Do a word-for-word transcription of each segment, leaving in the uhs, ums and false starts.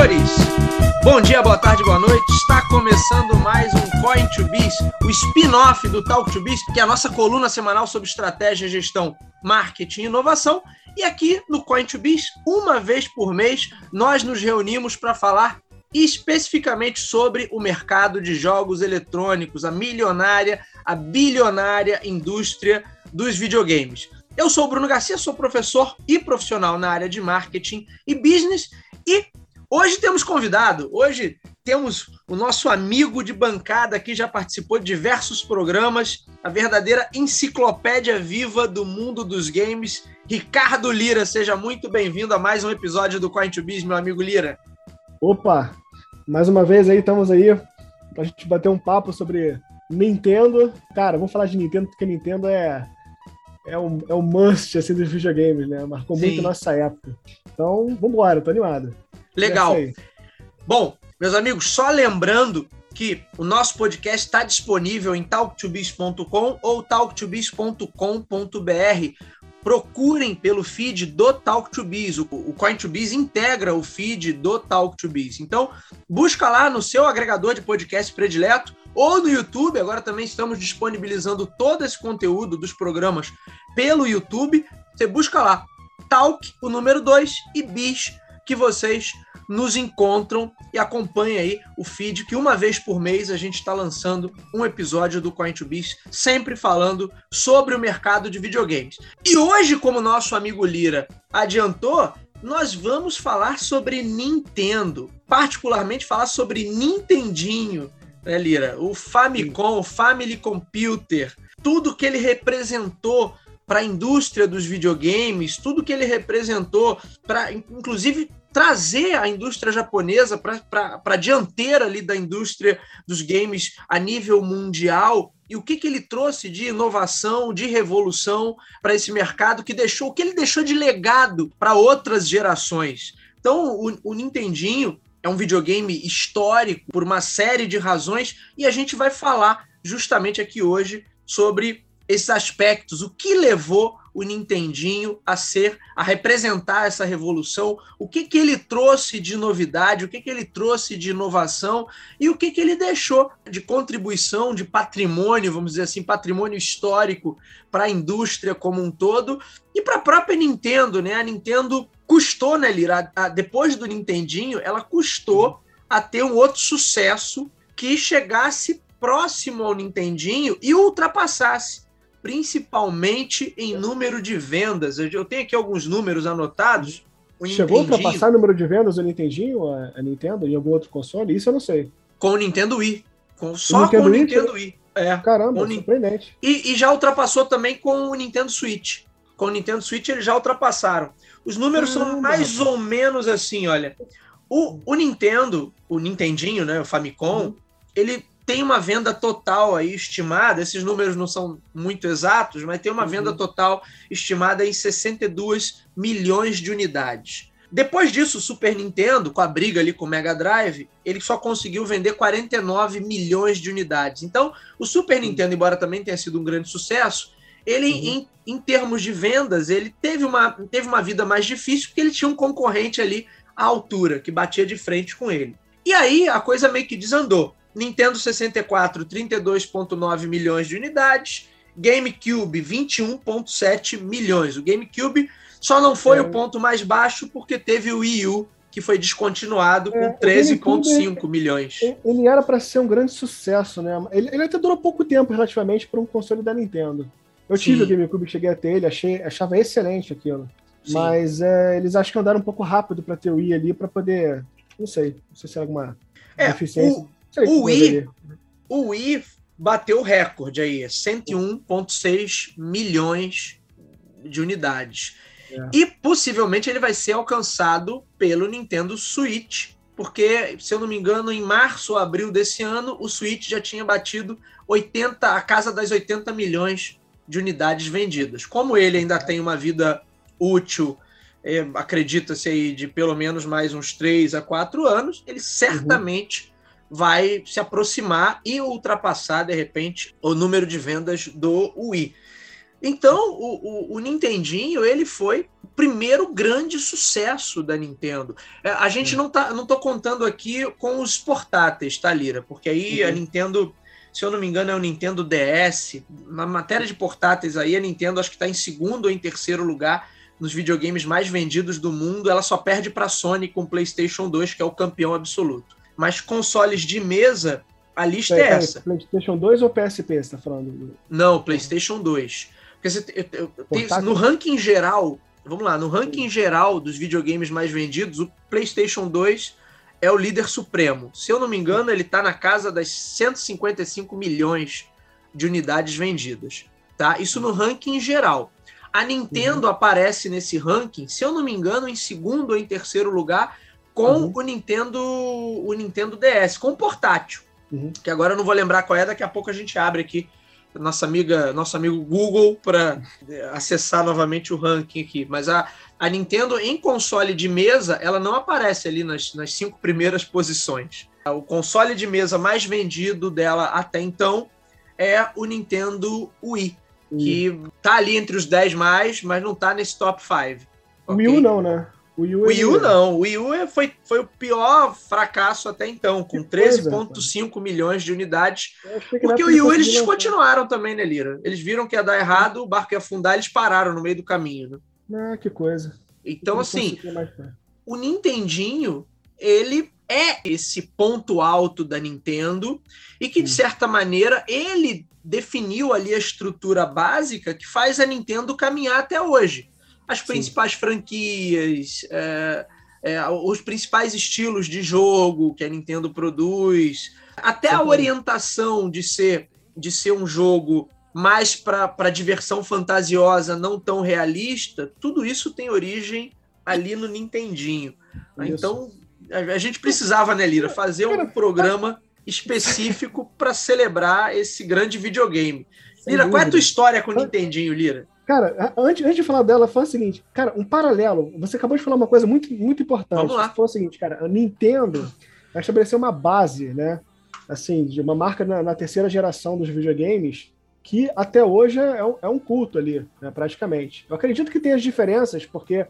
senhores, bom dia, boa tarde, boa noite. Está começando mais um Coin to Biz, o spin-off do Talk to Biz, que é a nossa coluna semanal sobre estratégia, gestão, marketing e inovação. E aqui no Coin to Biz, uma vez por mês, nós nos reunimos para falar especificamente sobre o mercado de jogos eletrônicos, a milionária, a bilionária indústria dos videogames. Eu sou o Bruno Garcia, sou professor e profissional na área de marketing e business e hoje temos convidado, hoje temos o nosso amigo de bancada aqui, já participou de diversos programas, a verdadeira enciclopédia viva do mundo dos games, Ricardo Lira. Seja muito bem-vindo a mais um episódio do Coin to Biz, meu amigo Lira. Opa, mais uma vez aí, estamos aí pra gente bater um papo sobre Nintendo. Cara, vamos falar de Nintendo, porque Nintendo é, é, um, é um must assim, dos videogames, né? Marcou Sim. muito a nossa época. Então, vambora, tô animado. Legal. Bom, meus amigos, só lembrando que o nosso podcast está disponível em talk to biz ponto com ou talk to biz ponto com ponto b r. Procurem pelo feed do Talk to Biz. O, o Coin to Biz integra o feed do Talk to Biz. Então, busca lá no seu agregador de podcast predileto ou no YouTube. Agora também estamos disponibilizando todo esse conteúdo dos programas pelo YouTube. Você busca lá Talk, o número dois, e Biz, que vocês nos encontram e acompanhem aí o feed, que uma vez por mês a gente está lançando um episódio do Coin to Biz, sempre falando sobre o mercado de videogames. E hoje, como nosso amigo Lira adiantou, nós vamos falar sobre Nintendo, particularmente falar sobre Nintendinho, né, Lira? O Famicom, o Family Computer, tudo que ele representou para a indústria dos videogames, tudo que ele representou para, inclusive, trazer a indústria japonesa para a dianteira ali da indústria dos games a nível mundial, e o que, que ele trouxe de inovação, de revolução para esse mercado, que deixou, o que ele deixou de legado para outras gerações. Então, o, o Nintendinho é um videogame histórico por uma série de razões, e a gente vai falar justamente aqui hoje sobre esses aspectos, o que levou o Nintendinho a ser, a representar essa revolução, o que, que ele trouxe de novidade, o que, que ele trouxe de inovação e o que, que ele deixou de contribuição, de patrimônio, vamos dizer assim, patrimônio histórico para a indústria como um todo e para a própria Nintendo, né? A Nintendo custou, né, Lira? A, a, depois do Nintendinho, ela custou a ter um outro sucesso que chegasse próximo ao Nintendinho e o ultrapassasse, principalmente em número de vendas. Eu tenho aqui alguns números anotados. O Chegou a ultrapassar o número de vendas do Nintendinho, a, a Nintendo, em algum outro console? Isso eu não sei. Com o Nintendo Wii. Com, só Nintendo com o Wii, Nintendo Wii. É. Caramba, com surpreendente. E, e já ultrapassou também com o Nintendo Switch. Com o Nintendo Switch eles já ultrapassaram. Os números Caramba. são mais ou menos assim, olha. O, o Nintendo, o Nintendinho, né, o Famicom, uhum. ele tem uma venda total aí estimada, esses números não são muito exatos, mas tem uma uhum. venda total estimada em sessenta e dois milhões de unidades. Depois disso, o Super Nintendo, com a briga ali com o Mega Drive, ele só conseguiu vender quarenta e nove milhões de unidades. Então, o Super uhum. Nintendo, embora também tenha sido um grande sucesso, ele, uhum. em, em termos de vendas, ele teve uma, teve uma vida mais difícil, porque ele tinha um concorrente ali à altura, que batia de frente com ele. E aí, a coisa meio que desandou. Nintendo sessenta e quatro, trinta e dois vírgula nove milhões de unidades, GameCube, vinte e um vírgula sete milhões. O GameCube só não foi é. o ponto mais baixo porque teve o Wii U, que foi descontinuado, com é, treze vírgula cinco milhões. Ele era para ser um grande sucesso, né? Ele, ele até durou pouco tempo, relativamente, para um console da Nintendo. Eu tive Sim. o GameCube, cheguei a ter ele, achei, achava excelente aquilo. Sim. Mas é, eles acho que andaram um pouco rápido para ter o Wii ali, para poder... Não sei, não sei se era alguma é, deficiência. O... O Wii, o Wii bateu o recorde aí, cento e um vírgula seis milhões de unidades. É. E possivelmente ele vai ser alcançado pelo Nintendo Switch, porque, se eu não me engano, em março ou abril desse ano, o Switch já tinha batido oitenta, a casa das oitenta milhões de unidades vendidas. Como ele ainda tem uma vida útil, é, acredita-se aí, de pelo menos mais uns três a quatro anos, ele certamente... Uhum. vai se aproximar e ultrapassar, de repente, o número de vendas do Wii. Então, o, o, o Nintendinho, ele foi o primeiro grande sucesso da Nintendo. É, a gente não tá, não tô contando aqui com os portáteis, tá, Lira? Porque aí uhum. a Nintendo, se eu não me engano, é o Nintendo D S. Na matéria de portáteis aí, a Nintendo acho que está em segundo ou em terceiro lugar nos videogames mais vendidos do mundo. Ela só perde para a Sony com o PlayStation dois, que é o campeão absoluto. Mas consoles de mesa, a lista é, é essa. PlayStation dois ou P S P, você tá falando? Não, PlayStation dois. Porque você, eu, eu, tem, no ranking geral, vamos lá, no ranking geral dos videogames mais vendidos, o PlayStation dois é o líder supremo. Se eu não me engano, ele está na casa das cento e cinquenta e cinco milhões de unidades vendidas. Tá? Isso no ranking geral. A Nintendo uhum. aparece nesse ranking, se eu não me engano, em segundo ou em terceiro lugar, com uhum. o, Nintendo, o Nintendo D S, com o portátil. Uhum. Que agora eu não vou lembrar qual é, daqui a pouco a gente abre aqui nossa amiga, nosso amigo Google para acessar novamente o ranking aqui. Mas a, a Nintendo em console de mesa, ela não aparece ali nas, nas cinco primeiras posições. O console de mesa mais vendido dela até então é o Nintendo Wii, uhum. que tá ali entre os dez mais, mas não tá nesse top cinco. O Wii U não, né? O Wii U, o Wii U não, o Wii U foi, foi o pior fracasso até então, com treze vírgula cinco milhões de unidades, porque o Wii U eles descontinuaram também, né, Lira? Eles viram que ia dar errado, o barco ia afundar, eles pararam no meio do caminho, né? Ah, que coisa. Então, assim, o Nintendinho, ele é esse ponto alto da Nintendo e que, de certa maneira, ele definiu ali a estrutura básica que faz a Nintendo caminhar até hoje. As principais Sim. franquias, é, é, os principais estilos de jogo que a Nintendo produz, até Sim. a orientação de ser, de ser um jogo mais para diversão fantasiosa, não tão realista, tudo isso tem origem ali no Nintendinho. Isso. Então, a, a gente precisava, né, Lira, fazer um programa específico para celebrar esse grande videogame. Lira, qual é a tua história com o Nintendinho, Lira? Cara, antes, antes de falar dela, foi o seguinte, cara, um paralelo. Você acabou de falar uma coisa muito, muito importante. Vamos lá. Foi o seguinte, cara, a Nintendo vai estabelecer uma base, né? Assim, de uma marca na, na terceira geração dos videogames, que até hoje é um, é um culto ali, né, praticamente. Eu acredito que tem as diferenças, porque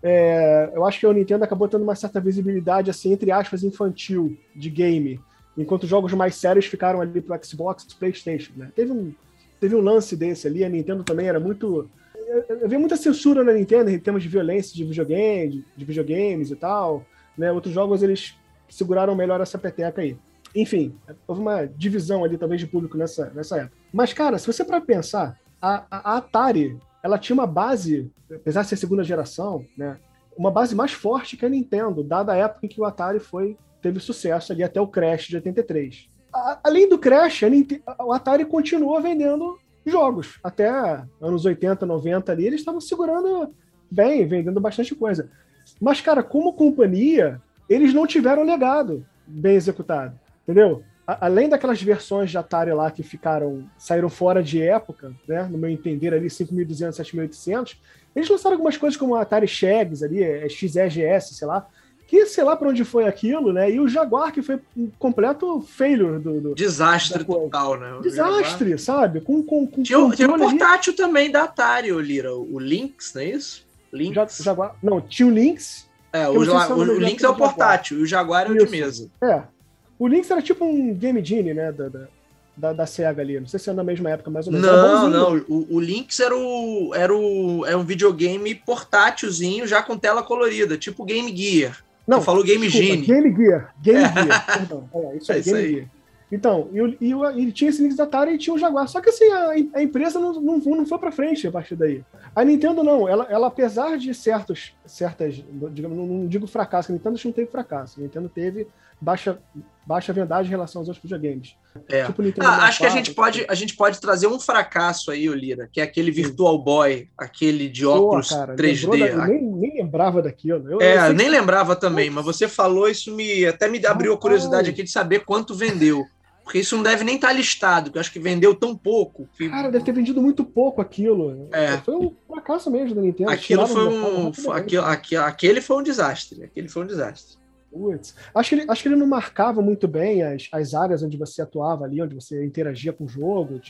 é, eu acho que a Nintendo acabou tendo uma certa visibilidade, assim, entre aspas, infantil de game, enquanto jogos mais sérios ficaram ali pro Xbox e PlayStation, né? Teve um Teve um lance desse ali, a Nintendo também era muito... Havia muita censura na Nintendo em termos de violência de videogame, de videogames e tal, né? Outros jogos, eles seguraram melhor essa peteca aí. Enfim, houve uma divisão ali, talvez, de público nessa, nessa época. Mas, cara, se você para pensar, a, a Atari, ela tinha uma base, apesar de ser segunda geração, né? Uma base mais forte que a Nintendo, dada a época em que o Atari foi, teve sucesso ali até o Crash de oitenta e três. Além do Crash, a Nintendo, o Atari continuou vendendo jogos. Até anos oitenta, noventa ali, eles estavam segurando bem, vendendo bastante coisa. Mas, cara, como companhia, eles não tiveram legado bem executado, entendeu? A, além daquelas versões de Atari lá que ficaram, saíram fora de época, né? No meu entender ali, cinco mil e duzentos, sete mil e oitocentos, eles lançaram algumas coisas como o Atari Shags ali, X E G S, sei lá, que sei lá para onde foi aquilo, né? E o Jaguar, que foi um completo failure do... do Desastre total, né? O Desastre, Jaguar, sabe? Com, com, com tinha, tinha um portátil ali também da Atari, o Lira, o Lynx, não é isso? Lynx. Jaguar, não, tinha o Lynx. É, o, o, o Lynx é o portátil, e o Jaguar é o de mesa. É. O Lynx era tipo um Game Genie, né? Da, da, da, da Sega ali. Não sei se é na mesma época, mais ou menos. Não, não. O, o Lynx era, o, era, o, era um videogame portátilzinho, já com tela colorida, tipo Game Gear. Não, Você falou Game desculpa, Genie. Game Gear. Game Gear, perdão. É, isso é, é Game isso Gear. Então, e, e, e tinha esse Lynx da Atari e tinha o Jaguar. Só que assim, a, a empresa não, não, não foi pra frente a partir daí. A Nintendo não. Ela, ela apesar de certos, certas, digamos, não, não digo fracasso, a Nintendo não teve fracasso. A Nintendo teve baixa, baixa vendagem em relação aos outros videogames. É. Tipo, ah, acho que a gente, pode, a gente pode trazer um fracasso aí, Lira, que é aquele Virtual Boy, aquele de óculos Pô, cara, três D. Da, nem, nem lembrava daquilo. Eu, é, eu nem que... lembrava também, mas você falou, isso me até me abriu a curiosidade aqui de saber quanto vendeu. Porque isso não deve nem estar listado, porque eu acho que vendeu tão pouco. Que... Cara, deve ter vendido muito pouco aquilo. É. Foi um fracasso mesmo da Nintendo. Aquilo foi um, foi, aquilo, aquilo, aquele foi um desastre. Aquele foi um desastre. Putz. Acho que ele, acho que ele não marcava muito bem as, as áreas onde você atuava ali, onde você interagia com o jogo. Tinha um,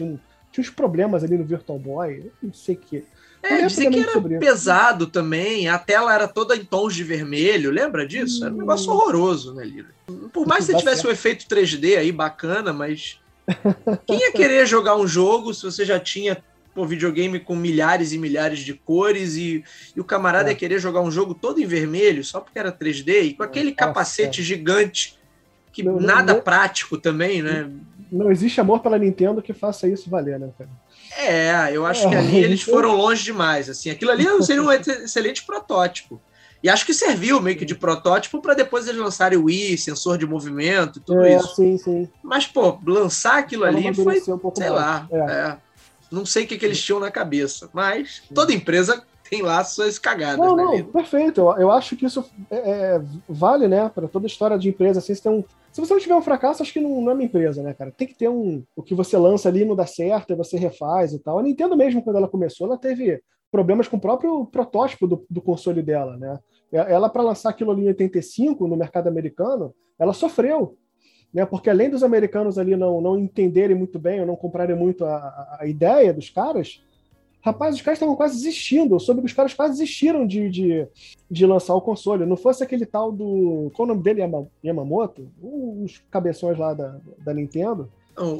tinha uns problemas ali no Virtual Boy, não sei o que. É, dizia que era pesado também, a tela era toda em tons de vermelho, lembra disso? Era um negócio horroroso, né, Lira? Por mais que você tivesse um efeito três D aí bacana, mas quem ia querer jogar um jogo se você já tinha um videogame com milhares e milhares de cores e, e o camarada é. ia querer jogar um jogo todo em vermelho só porque era três D e com aquele capacete é. gigante que não, nada não, prático também, né? Não existe amor pela Nintendo que faça isso valer, né, cara? É, eu acho que ali eles foram longe demais, assim, aquilo ali seria um excelente protótipo. E acho que serviu meio que de protótipo para depois eles lançarem o Wii, sensor de movimento e tudo é, isso. Sim, sim. Mas, pô, lançar aquilo Ela ali foi, um sei mais. lá, é. É, não sei o que, que eles tinham na cabeça, mas toda empresa tem lá suas cagadas. Não, na não, vida. Perfeito. Eu, eu acho que isso é, é, vale, né, para toda história de empresa. Assim, se, tem um, se você não tiver um fracasso, acho que não, não é uma empresa, né, cara? Tem que ter um. O que você lança ali não dá certo, e você refaz e tal. A Nintendo mesmo, quando ela começou, ela teve problemas com o próprio protótipo do, do console dela, né? Ela, para lançar aquilo ali em oitenta e cinco, no mercado americano, ela sofreu, né? Porque além dos americanos ali não, não entenderem muito bem ou não comprarem muito a, a ideia dos caras, rapaz, os caras estavam quase desistindo. Eu soube que os caras quase desistiram de, de, de lançar o console. Não fosse aquele tal do... Qual o nome dele? Yamamoto? Os cabeções lá da, da Nintendo.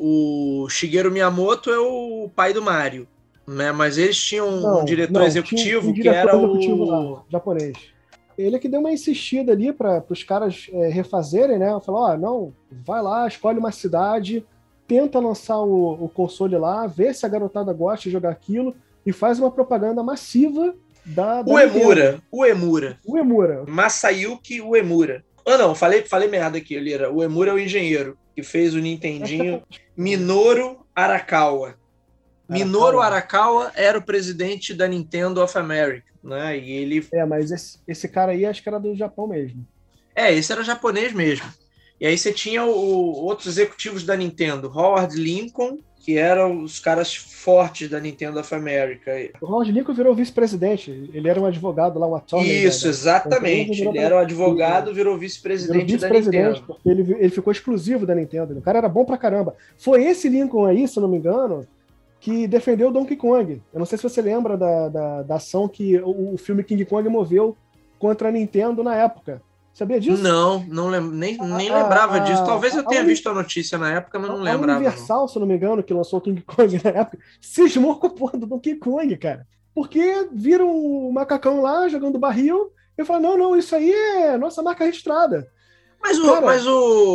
O Shigeru Miyamoto é o pai do Mario, né? Mas eles tinham não, um diretor não, executivo um que diretor era executivo o... lá, japonês. Ele é que deu uma insistida ali para os caras é, refazerem, né? Falou, ó, oh, não, vai lá, escolhe uma cidade, tenta lançar o, o console lá, vê se a garotada gosta de jogar aquilo e faz uma propaganda massiva da, da Uemura, Uemura. Uemura. Masayuki Uemura. Ah, não, falei, falei merda aqui, Lira. O Uemura é o engenheiro que fez o Nintendinho. Minoru Arakawa. Minoru Arakawa era o presidente da Nintendo of America, né? E ele... É, mas esse, esse cara aí acho que era do Japão mesmo. É, esse era japonês mesmo. E aí você tinha o, outros executivos da Nintendo, Howard Lincoln, que eram os caras fortes da Nintendo of America. O Howard Lincoln virou vice-presidente. Ele era um advogado lá, um attorney. Isso, né? exatamente. Ele era um advogado, virou vice-presidente vice da Nintendo. Porque ele, ele ficou exclusivo da Nintendo. O cara era bom pra caramba. Foi esse Lincoln aí, se eu não me engano, que defendeu o Donkey Kong. Eu não sei se você lembra da, da, da ação que o, o filme King Kong moveu contra a Nintendo na época. Sabia disso? Não, não lem nem, nem a, lembrava a, disso. Talvez eu tenha a, visto a notícia na época, mas não a, lembrava. A Universal, não. se eu não me engano, que lançou o King Kong na época, cismou com o porra do Donkey Kong, cara. Porque viram o macacão lá jogando barril e falaram, não, não, isso aí é nossa marca registrada. Mas o, cara, mas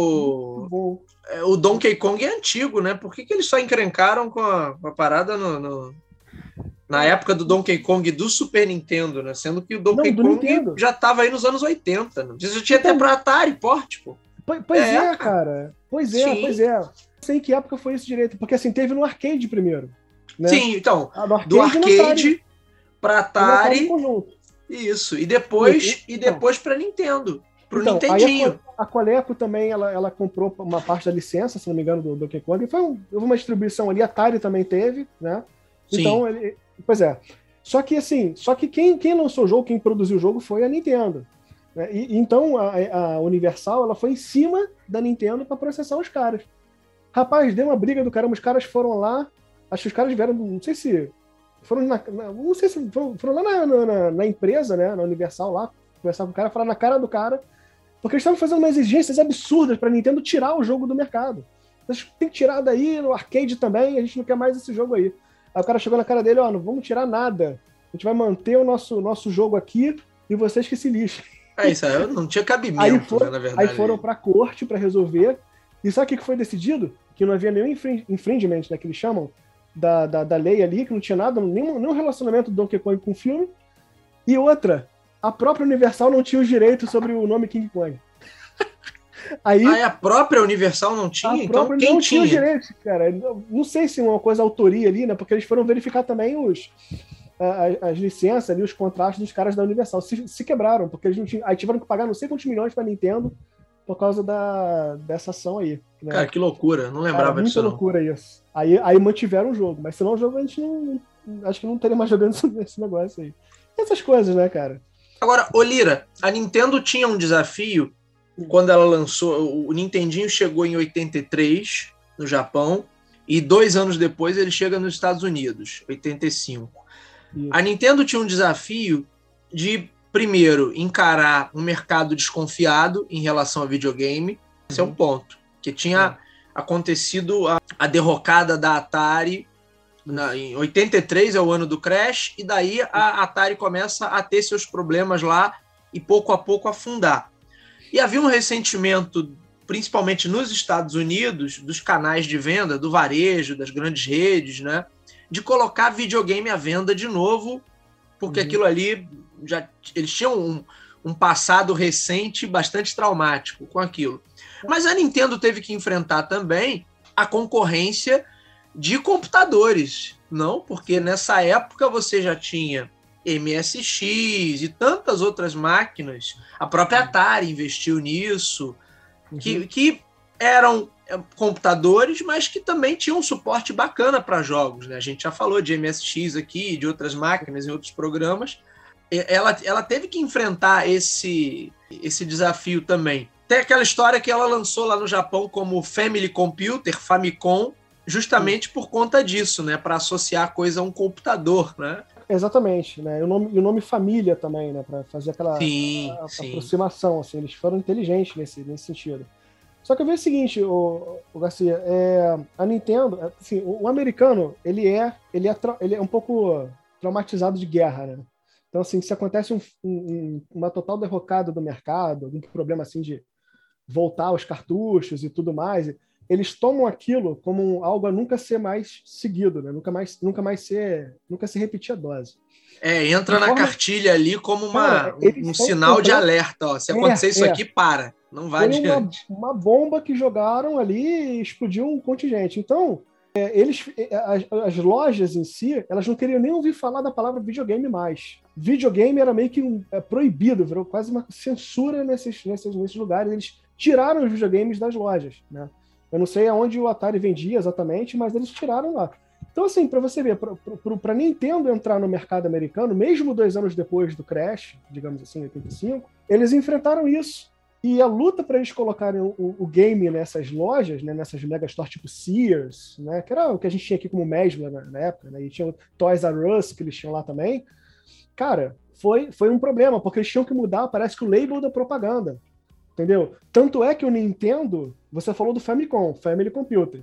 o, o Donkey Kong é antigo, né? Por que, que eles só encrencaram com a, com a parada no, no, na época do Donkey Kong do Super Nintendo, né? Sendo que o Donkey Não, Kong Nintendo. já estava aí nos anos oitenta. Né? Isso tinha então, até pra Atari, porte, pô. Pois é, é cara. Pois é, Sim. pois é. Não sei em que época foi isso direito. Porque assim, teve no arcade primeiro. Né? Sim, então, ah, arcade do arcade para Atari. Conjunto. Isso, e depois, e, e depois para Nintendo. Pro então, Nintendinho. A, a Coleco também, ela, ela comprou uma parte da licença, se não me engano, do Donkey Kong. E foi um, uma distribuição ali, a Atari também teve, né? Sim. Então, ele, pois é. Só que, assim, só que quem, quem lançou o jogo, quem produziu o jogo foi a Nintendo. Né? E, então, a, a Universal, ela foi em cima da Nintendo para processar os caras. Rapaz, deu uma briga do caramba, os caras foram lá, acho que os caras vieram, não sei se... Foram na, na, não sei se foram, foram lá na, na, na empresa, né, na Universal lá, conversar com o cara, falar na cara do cara, porque eles estavam fazendo umas exigências absurdas para a Nintendo tirar o jogo do mercado. Tem que tirar daí, no arcade também, a gente não quer mais esse jogo aí. Aí o cara chegou na cara dele, ó, não vamos tirar nada, a gente vai manter o nosso, nosso jogo aqui e vocês que se lixem. É isso, aí não tinha cabimento, aí for, né, na verdade. Aí foram pra corte para resolver, e sabe o que foi decidido? Que não havia nenhum infringement, né, que eles chamam, Da, da, da lei ali, que não tinha nada, nenhum, nenhum relacionamento do Donkey Kong com o filme. E outra, a própria Universal não tinha os direitos sobre o nome King Kong. Aí, ah, a própria Universal não tinha? A então própria quem não tinha? tinha os direitos, cara. Não sei se é uma coisa autoria ali, né? Porque eles foram verificar também os, as, as licenças ali, os contratos dos caras da Universal. Se, se quebraram, porque eles não tinham. Aí tiveram que pagar não sei quantos milhões pra Nintendo por causa da, dessa ação aí. Né? Cara, que loucura. Não lembrava Cara, disso, muita loucura isso. Aí, aí mantiveram o jogo. Mas senão o jogo a gente não... Acho que não teria mais jogando esse negócio aí. Essas coisas, né, cara? Agora, ô Lira, a Nintendo tinha um desafio quando ela lançou... O Nintendinho chegou em oitenta e três, no Japão, e dois anos depois ele chega nos Estados Unidos, oitenta e cinco. Isso. A Nintendo tinha um desafio de, primeiro, encarar um mercado desconfiado em relação a videogame. Esse uhum. é um ponto. Que tinha é. acontecido a, a derrocada da Atari na, em oitenta e três, é o ano do Crash, e daí a Atari começa a ter seus problemas lá e pouco a pouco afundar. E havia um ressentimento, principalmente nos Estados Unidos, dos canais de venda, do varejo, das grandes redes, né, de colocar videogame à venda de novo, porque uhum. aquilo ali, já, eles tinham um, um passado recente bastante traumático com aquilo. Mas a Nintendo teve que enfrentar também a concorrência de computadores, não? Porque nessa época você já tinha M S X e tantas outras máquinas, a própria Atari investiu nisso, uhum. que, que eram computadores, mas que também tinham um suporte bacana para jogos, né? A gente já falou de M S X aqui, de outras máquinas em outros programas. Ela, ela teve que enfrentar esse, esse desafio também. Tem aquela história que ela lançou lá no Japão como Family Computer, Famicom, justamente por conta disso, né? Para associar a coisa a um computador, né? Exatamente, né? E o nome, e o nome família também, né? Para fazer aquela sim, a, a sim. aproximação, assim, eles foram inteligentes nesse, nesse sentido. Só que eu vejo o seguinte, o, o Garcia, é, a Nintendo, assim, o, o americano, ele é, ele, é ele é um pouco traumatizado de guerra, né? Então, assim, se acontece um, um, uma total derrocada do mercado, algum problema assim de voltar aos cartuchos e tudo mais, eles tomam aquilo como algo a nunca ser mais seguido, né? Nunca mais, nunca mais ser, nunca se repetir a dose. É, entra de na forma... cartilha ali como uma, Cara, um, um sinal de alerta. Ó. Se é, acontecer isso é. aqui, para. Não vai Foi adiante. Uma, uma bomba que jogaram ali e explodiu um contingente. Então, é, eles, as, as lojas em si, elas não queriam nem ouvir falar da palavra videogame mais. Videogame era meio que um, é, proibido, virou quase uma censura nesses, nesses, nesses lugares. Eles tiraram os videogames das lojas, né? Eu não sei aonde o Atari vendia exatamente, mas eles tiraram lá. Então, assim, para você ver, para a Nintendo entrar no mercado americano, mesmo dois anos depois do Crash, digamos assim, em oitenta e cinco, eles enfrentaram isso. E a luta para eles colocarem o, o game nessas lojas, né, nessas megastores tipo Sears, né, que era o que a gente tinha aqui como Mesbla na, na época, né, e tinha o Toys R Us, que eles tinham lá também, cara, foi, foi um problema, porque eles tinham que mudar, parece que o label da propaganda. Entendeu? Tanto é que o Nintendo, você falou do Famicom, Family Computer.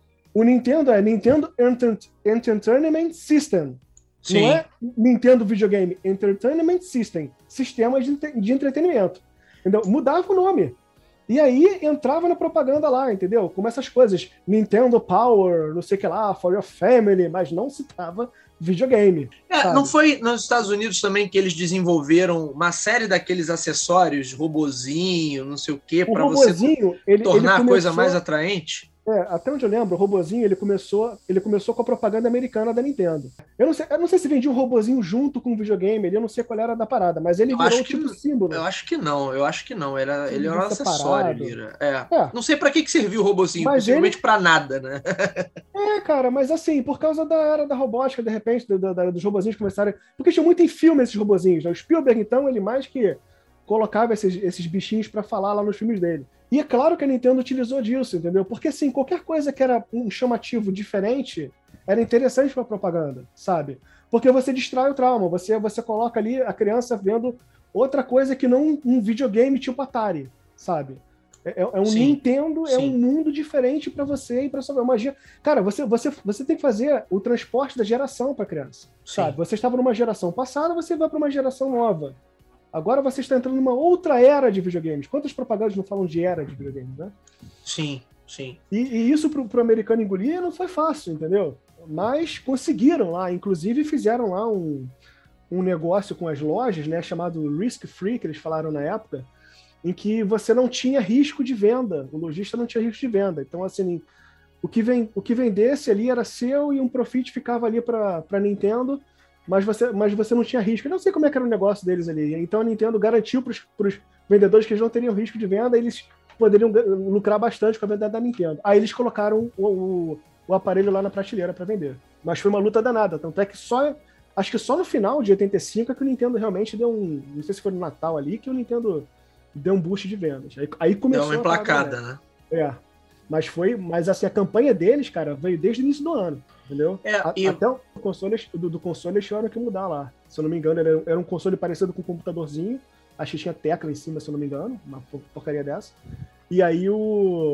O Nintendo é Nintendo Enter- Entertainment System. Sim. Não é Nintendo Videogame Entertainment System. Sistema de, de entretenimento. Entendeu? Mudava o nome. E aí entrava na propaganda lá, entendeu? Como essas coisas. Nintendo Power, não sei o que lá, for your family, mas não citava videogame. É, não foi nos Estados Unidos também que eles desenvolveram uma série daqueles acessórios, robozinho, não sei o quê, para você ele, tornar ele começou, a coisa mais atraente? É, até onde eu lembro, o robozinho ele começou, ele começou com a propaganda americana da Nintendo. Eu não sei, eu não sei se vendia um robozinho junto com o videogame, eu não sei qual era da parada, mas ele eu virou acho tipo que, símbolo. Eu acho que não, eu acho que não. Era, ele, ele era um acessório. Lira. É. É. Não sei para que, que serviu o robozinho, mas possivelmente ele... para nada, né? É, cara, mas assim, por causa da era da robótica, de repente, da, da, dos robozinhos começarem. Porque tinha muito em filme esses robozinhos, né? O Spielberg, então, ele mais que colocava esses, esses bichinhos para falar lá nos filmes dele. E é claro que a Nintendo utilizou disso, entendeu? Porque, assim, qualquer coisa que era um chamativo diferente era interessante para propaganda, sabe? Porque você distrai o trauma, você, você coloca ali a criança vendo outra coisa que não um videogame tipo Atari, sabe? É, é um sim, Nintendo, sim. É um mundo diferente para você e para sua magia. Cara, você, você, você tem que fazer o transporte da geração para a criança, sim. Sabe? Você estava numa geração passada, você vai para uma geração nova. Agora você está entrando numa outra era de videogames. Quantas propagandas não falam de era de videogames, né? Sim, sim. E, e isso para o americano engolir não foi fácil, entendeu? Mas conseguiram lá, inclusive fizeram lá um, um negócio com as lojas, né, chamado Risk Free, que eles falaram na época, em que você não tinha risco de venda, o lojista não tinha risco de venda. Então, assim, o que, vem, o que vendesse ali era seu e um profit ficava ali para a Nintendo, mas você, mas você não tinha risco. Eu não sei como é que era o negócio deles ali. Então a Nintendo garantiu para os vendedores que eles não teriam risco de venda, eles poderiam lucrar bastante com a venda da Nintendo. Aí eles colocaram o, o, o aparelho lá na prateleira para vender. Mas foi uma luta danada, tanto é que só, acho que só no final de oitenta e cinco é que o Nintendo realmente deu um, não sei se foi no Natal ali, que o Nintendo deu um boost de vendas. Aí, aí começou deu uma emplacada, né? É. Mas foi, mas assim, a campanha deles, cara, veio desde o início do ano, entendeu? É, a, e... Até o console, do, do console eles tiveram que mudar lá. Se eu não me engano, era, era um console parecido com um computadorzinho. Acho que tinha tecla em cima, se eu não me engano, uma porcaria dessa. E aí o,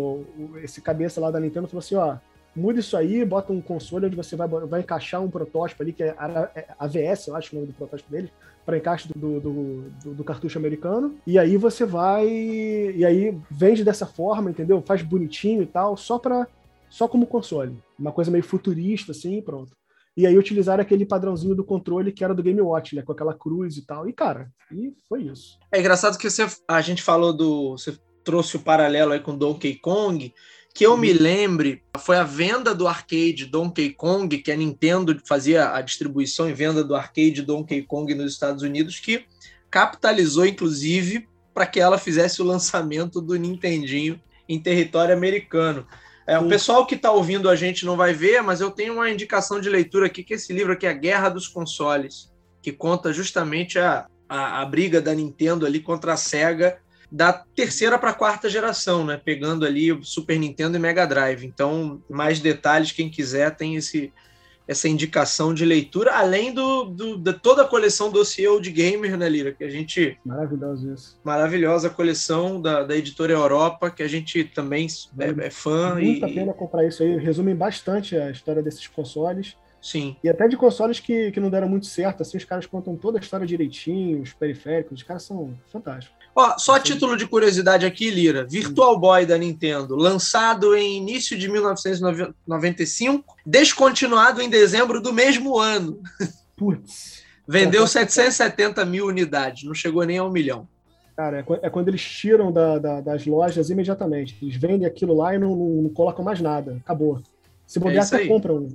o esse cabeça lá da Nintendo falou assim, ó, muda isso aí, bota um console onde você vai, vai encaixar um protótipo ali, que é a, a V S, eu acho o nome do protótipo dele, para encaixe do, do, do, do cartucho americano, e aí você vai, e aí vende dessa forma, entendeu? Faz bonitinho e tal, só para só como console. Uma coisa meio futurista, assim, pronto. E aí utilizaram aquele padrãozinho do controle que era do Game Watch, né? Com aquela cruz e tal. E, cara, e foi isso. É engraçado que você, a gente falou do... Você trouxe o paralelo aí com Donkey Kong, que eu uhum. me lembre, foi a venda do arcade Donkey Kong, que a Nintendo fazia a distribuição e venda do arcade Donkey Kong nos Estados Unidos, que capitalizou, inclusive, para que ela fizesse o lançamento do Nintendinho em território americano. É, o pessoal que está ouvindo a gente não vai ver, mas eu tenho uma indicação de leitura aqui, que esse livro aqui é A Guerra dos Consoles, que conta justamente a, a, a briga da Nintendo ali contra a Sega, da terceira para a quarta geração, né? Pegando ali o Super Nintendo e Mega Drive. Então, mais detalhes, quem quiser, tem esse, essa indicação de leitura, além do, do, de toda a coleção Dossiê Old Gamer, né, Lira? Que a gente... Maravilhoso isso. Maravilhosa coleção da, da editora Europa, que a gente também é, é fã. Muito e... a pena comprar isso aí. Resume bastante a história desses consoles. Sim. E até de consoles que, que não deram muito certo. Assim, os caras contam toda a história direitinho, os periféricos. Os caras são fantásticos. Ó, só a título de curiosidade aqui, Lira, Virtual Boy da Nintendo, lançado em início de mil novecentos e noventa e cinco, descontinuado em dezembro do mesmo ano. Putz. Vendeu é, setecentos e setenta mil unidades, não chegou nem a um milhão. Cara, é quando eles tiram da, da, das lojas imediatamente. Eles vendem aquilo lá e não, não, não colocam mais nada. Acabou. Se bobear, é até compram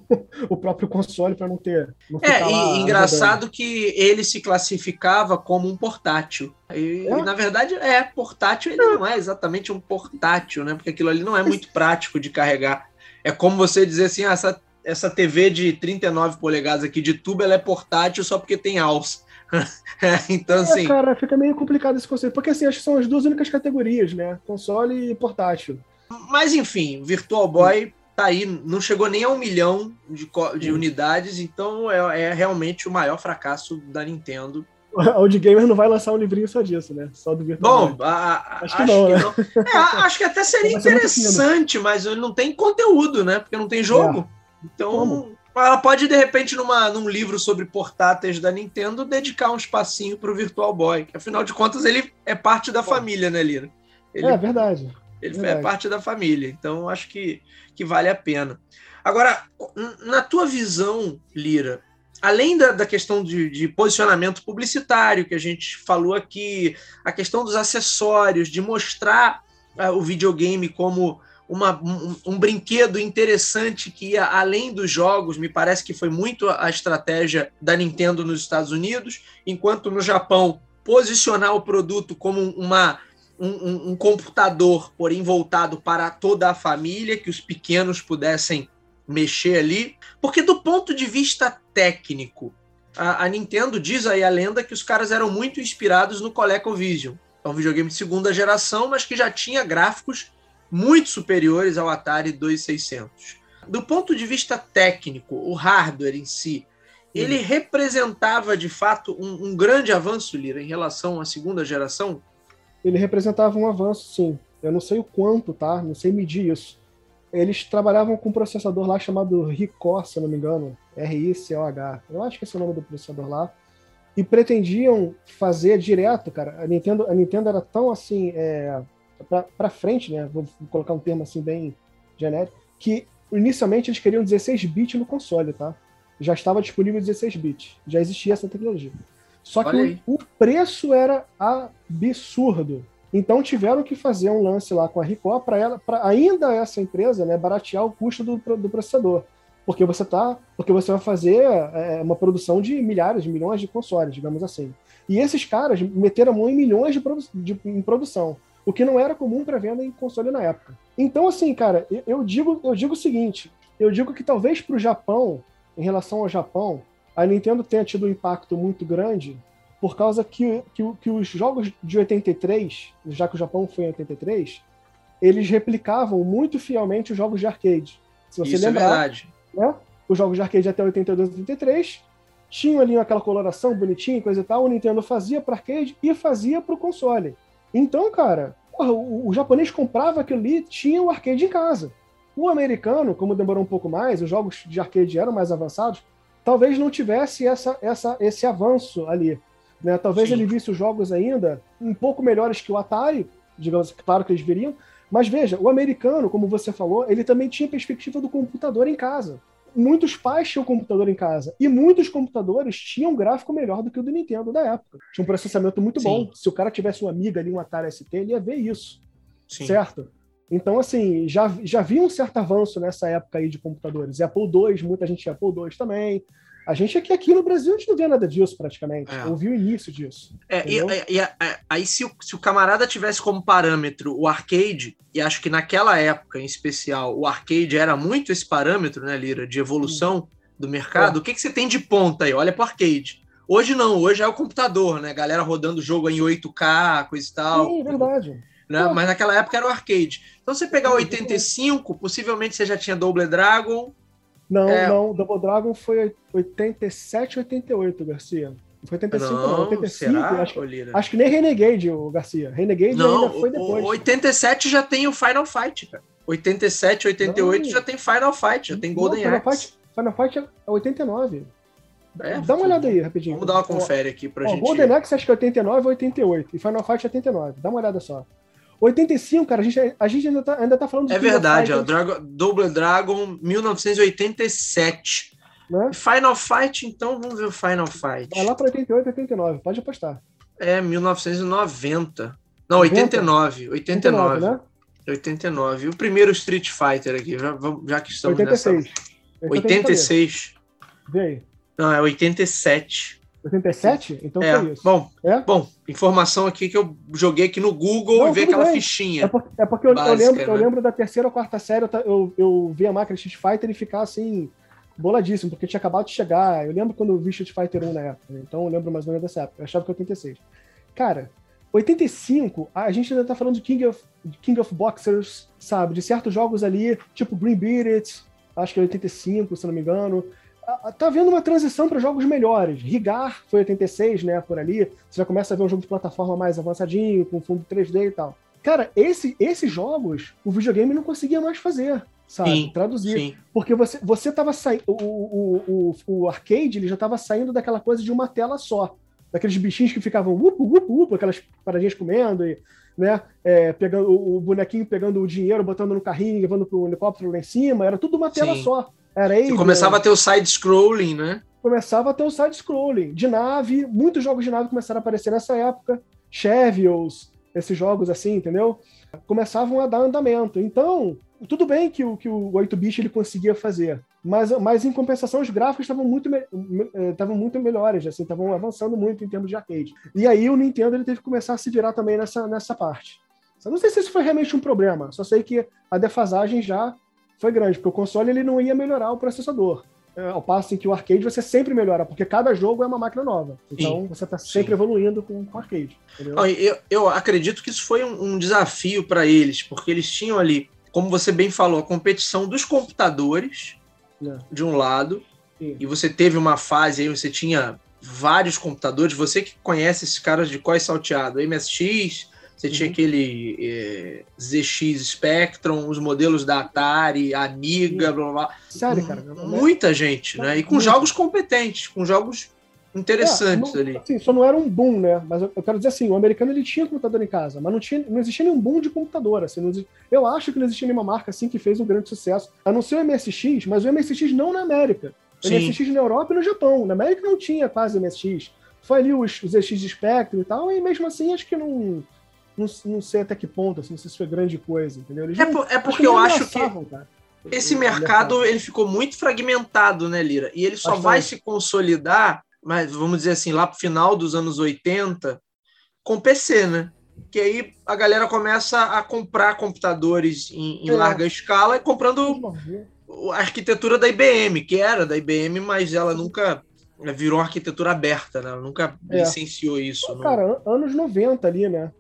o próprio console para não ter. Não é, e engraçado rodando. Que ele se classificava como um portátil. E, é? e, na verdade, é, portátil ele é. não é exatamente um portátil, né? Porque aquilo ali não é muito prático de carregar. É como você dizer assim, ah, essa, essa T V de trinta e nove polegadas aqui de tubo, ela é portátil só porque tem alça. Então, é, assim... cara, fica meio complicado esse conceito. Porque, assim, acho que são as duas únicas categorias, né? Console e portátil. Mas, enfim, Virtual Boy... Hum. Tá aí, não chegou nem a um milhão de, de unidades, então é, é realmente o maior fracasso da Nintendo. O Old Gamer não vai lançar um livrinho só disso, né? Só do Virtual Bom, a, a, acho, que, acho não, que né? não. É, acho que até seria interessante, mas ele não tem conteúdo, né? Porque não tem jogo. É. Então, Como? Ela pode, de repente, numa, num livro sobre portáteis da Nintendo, dedicar um espacinho para o Virtual Boy. Que, afinal de contas, ele é parte da Bom. família, né, Lira? Ele... É verdade. Ele é parte da família, então acho que, que vale a pena. Agora, na tua visão, Lira, além da, da questão de, de posicionamento publicitário que a gente falou aqui, a questão dos acessórios, de mostrar uh, o videogame como uma, um, um brinquedo interessante que ia além dos jogos, me parece que foi muito a estratégia da Nintendo nos Estados Unidos, enquanto no Japão, posicionar o produto como uma... Um, um, um computador, porém voltado para toda a família, que os pequenos pudessem mexer ali. Porque do ponto de vista técnico, a, a Nintendo diz aí a lenda que os caras eram muito inspirados no ColecoVision. É um videogame de segunda geração, mas que já tinha gráficos muito superiores ao Atari dois mil e seiscentos. Do ponto de vista técnico, o hardware em si, ele hum. representava de fato um, um grande avanço, Lira, em relação à segunda geração? Ele representava um avanço, sim. Eu não sei o quanto, tá? Não sei medir isso. Eles trabalhavam com um processador lá chamado Ricoh, se eu não me engano. R I C O H. Eu acho que esse é o nome do processador lá. E pretendiam fazer direto, cara. A Nintendo, a Nintendo era tão assim, é, pra, pra frente, né? Vou colocar um termo assim bem genérico, que inicialmente eles queriam dezesseis bits no console, tá? Já estava disponível dezesseis bits. Já existia essa tecnologia. Só que o, o preço era absurdo. Então tiveram que fazer um lance lá com a Ricoh para ela, para ainda essa empresa, né, baratear o custo do, do processador. Porque você tá, porque você vai fazer é, uma produção de milhares, de milhões de consoles, digamos assim. E esses caras meteram a mão em milhões de, produ de em produção, o que não era comum para venda em console na época. Então, assim, cara, eu, eu digo, eu digo o seguinte: eu digo que talvez para o Japão, em relação ao Japão, a Nintendo tenha tido um impacto muito grande por causa que, que, que os jogos de oitenta e três, já que o Japão foi em oitenta e três, eles replicavam muito fielmente os jogos de arcade. Se você Isso lembrar, é verdade. Né? Os jogos de arcade até oitenta e dois, oitenta e três tinham ali aquela coloração bonitinha, coisa e tal. O Nintendo fazia para arcade e fazia para o console. Então, cara, porra, o, o japonês comprava aquilo ali, tinha o arcade em casa. O americano, como demorou um pouco mais, os jogos de arcade eram mais avançados, talvez não tivesse essa, essa, esse avanço ali. Né? Talvez Sim. ele visse os jogos ainda um pouco melhores que o Atari, digamos, claro que eles viriam, mas veja, o americano, como você falou, ele também tinha perspectiva do computador em casa. Muitos pais tinham computador em casa, e muitos computadores tinham um gráfico melhor do que o do Nintendo da época. Tinha um processamento muito Sim. bom. Se o cara tivesse uma Amiga ali, um Atari S T, ele ia ver isso. Sim. Certo? Então, assim, já, já havia um certo avanço nessa época aí de computadores. Apple dois, muita gente tinha Apple dois também. A gente aqui, aqui no Brasil, a gente não vê nada disso praticamente. É. Ouviu o início disso. É, e, e, e, aí, se o, se o camarada tivesse como parâmetro o arcade, e acho que naquela época, em especial, o arcade era muito esse parâmetro, né, Lira, de evolução Sim. do mercado, é. o que, que você tem de ponta aí? Olha pro arcade. Hoje não, hoje é o computador, né? Galera rodando o jogo em oito K, coisa e tal. Sim, verdade. Né? Mas naquela época era o arcade. Então, você pegar o oitenta e cinco, possivelmente você já tinha Double Dragon. Não, é... não. Double Dragon foi oitenta e sete, oitenta e oito, Garcia. Foi oitenta e cinco, não. não. oitenta e cinco, será, acho, acho que nem Renegade, o Garcia. Renegade não, ainda foi depois. O oitenta e sete já tem o Final Fight, cara. oitenta e sete, oitenta e oito não. já tem Final Fight, já tem Golden não, Final Axe. Fight, Final Fight é oitenta e nove. É, Dá uma olhada aí, rapidinho. Vamos dar uma confere aqui pra ó, gente. Golden Axe acho que é oitenta e nove ou oitenta e oito. E Final Fight é oitenta e nove. Dá uma olhada só. oitenta e cinco, cara, a gente, a gente ainda, tá, ainda tá falando de... É verdade, ó, Dragon, Double Dragon mil novecentos e oitenta e sete. Né? Final Fight, então, vamos ver o Final Fight. Vai lá para oitenta e oito, oitenta e nove, pode apostar. É, mil novecentos e noventa. Não, oitenta e nove. oitenta e nove, né? oitenta e nove. O primeiro Street Fighter aqui, já, já que estamos oitenta e seis. Nessa... oitenta e seis. Vê aí. Não, é oitenta e sete. oitenta e sete? Então é, foi isso. Bom, é? bom, informação aqui que eu joguei aqui no Google Não, e vi aquela bem. fichinha. É porque, é porque eu, básica, eu, lembro, né? eu lembro da terceira ou quarta série, eu, eu, eu vi a máquina Street Fighter e ficar assim, boladíssimo, porque tinha acabado de chegar. Eu lembro quando eu vi Street Fighter um na época, então eu lembro mais ou menos dessa época. Eu achava que oitenta e seis. Cara, oitenta e cinco, a gente ainda tá falando de King of, King of Boxers, sabe? De certos jogos ali, tipo Green Beat It, acho que é oitenta e cinco, se não me engano. Tá havendo uma transição para jogos melhores. Rigar foi oitenta e seis, né, por ali. Você já começa a ver um jogo de plataforma mais avançadinho, com fundo três D e tal. Cara, esse, esses jogos, o videogame não conseguia mais fazer, sabe? Sim, Traduzir. Sim. Porque você, você tava saindo... O, o, o, o arcade, ele já tava saindo daquela coisa de uma tela só. Daqueles bichinhos que ficavam upo, upo, upo, aquelas paradinhas comendo e... Né, é, pegando o bonequinho pegando o dinheiro, botando no carrinho, levando pro helicóptero lá em cima, era tudo uma tela Sim. só. Era aí, começava a ter o side-scrolling, né? Começava a ter o side-scrolling. De nave, muitos jogos de nave começaram a aparecer nessa época. Chevils, esses jogos assim, entendeu? Começavam a dar andamento. Então, tudo bem que o, que o oito bit ele conseguia fazer, mas, mas em compensação os gráficos estavam muito, estavam muito melhores, assim, estavam avançando muito em termos de arcade. E aí o Nintendo ele teve que começar a se virar também nessa, nessa parte. Eu não sei se isso foi realmente um problema, só sei que a defasagem já foi grande, porque o console ele não ia melhorar o processador. Ao passo em que o arcade você sempre melhora, porque cada jogo é uma máquina nova. Então sim, você está sempre sim. evoluindo com o arcade. Não, eu, eu acredito que isso foi um, um desafio para eles, porque eles tinham ali, como você bem falou, a competição dos computadores, é. de um lado, sim. e você teve uma fase aí, você tinha vários computadores, você que conhece esses caras de cós salteado, M S X, você uhum. tinha aquele é, Z X Spectrum, os modelos da Atari, Amiga, blá, blá, blá. Sério, cara? Muita gente, né? E com Muito. jogos competentes, com jogos interessantes é, não, ali. Assim, só não era um boom, né? Mas eu, eu quero dizer assim, o americano ele tinha computador em casa, mas não, tinha, não existia nenhum boom de computador. Assim, não existia, eu acho que não existia nenhuma marca assim que fez um grande sucesso, a não ser o M S X, mas o M S X não na América. O Sim. M S X na Europa e no Japão. Na América não tinha quase M S X. Foi ali os, os Z X Spectrum e tal, e mesmo assim acho que não... Não, não sei até que ponto, assim, não sei se foi grande coisa, entendeu? Eles é, não, por, é porque eu acho que cara, esse mercado ele ficou muito fragmentado, né, Lira? E ele só Bastante. vai se consolidar, mas vamos dizer assim, lá pro final dos anos oitenta, com P C, né? Que aí a galera começa a comprar computadores em, em é. larga escala e comprando a arquitetura da I B M, que era da I B M, mas ela nunca virou arquitetura aberta, né? Ela nunca é. licenciou isso. Cara, no... anos noventa ali, né?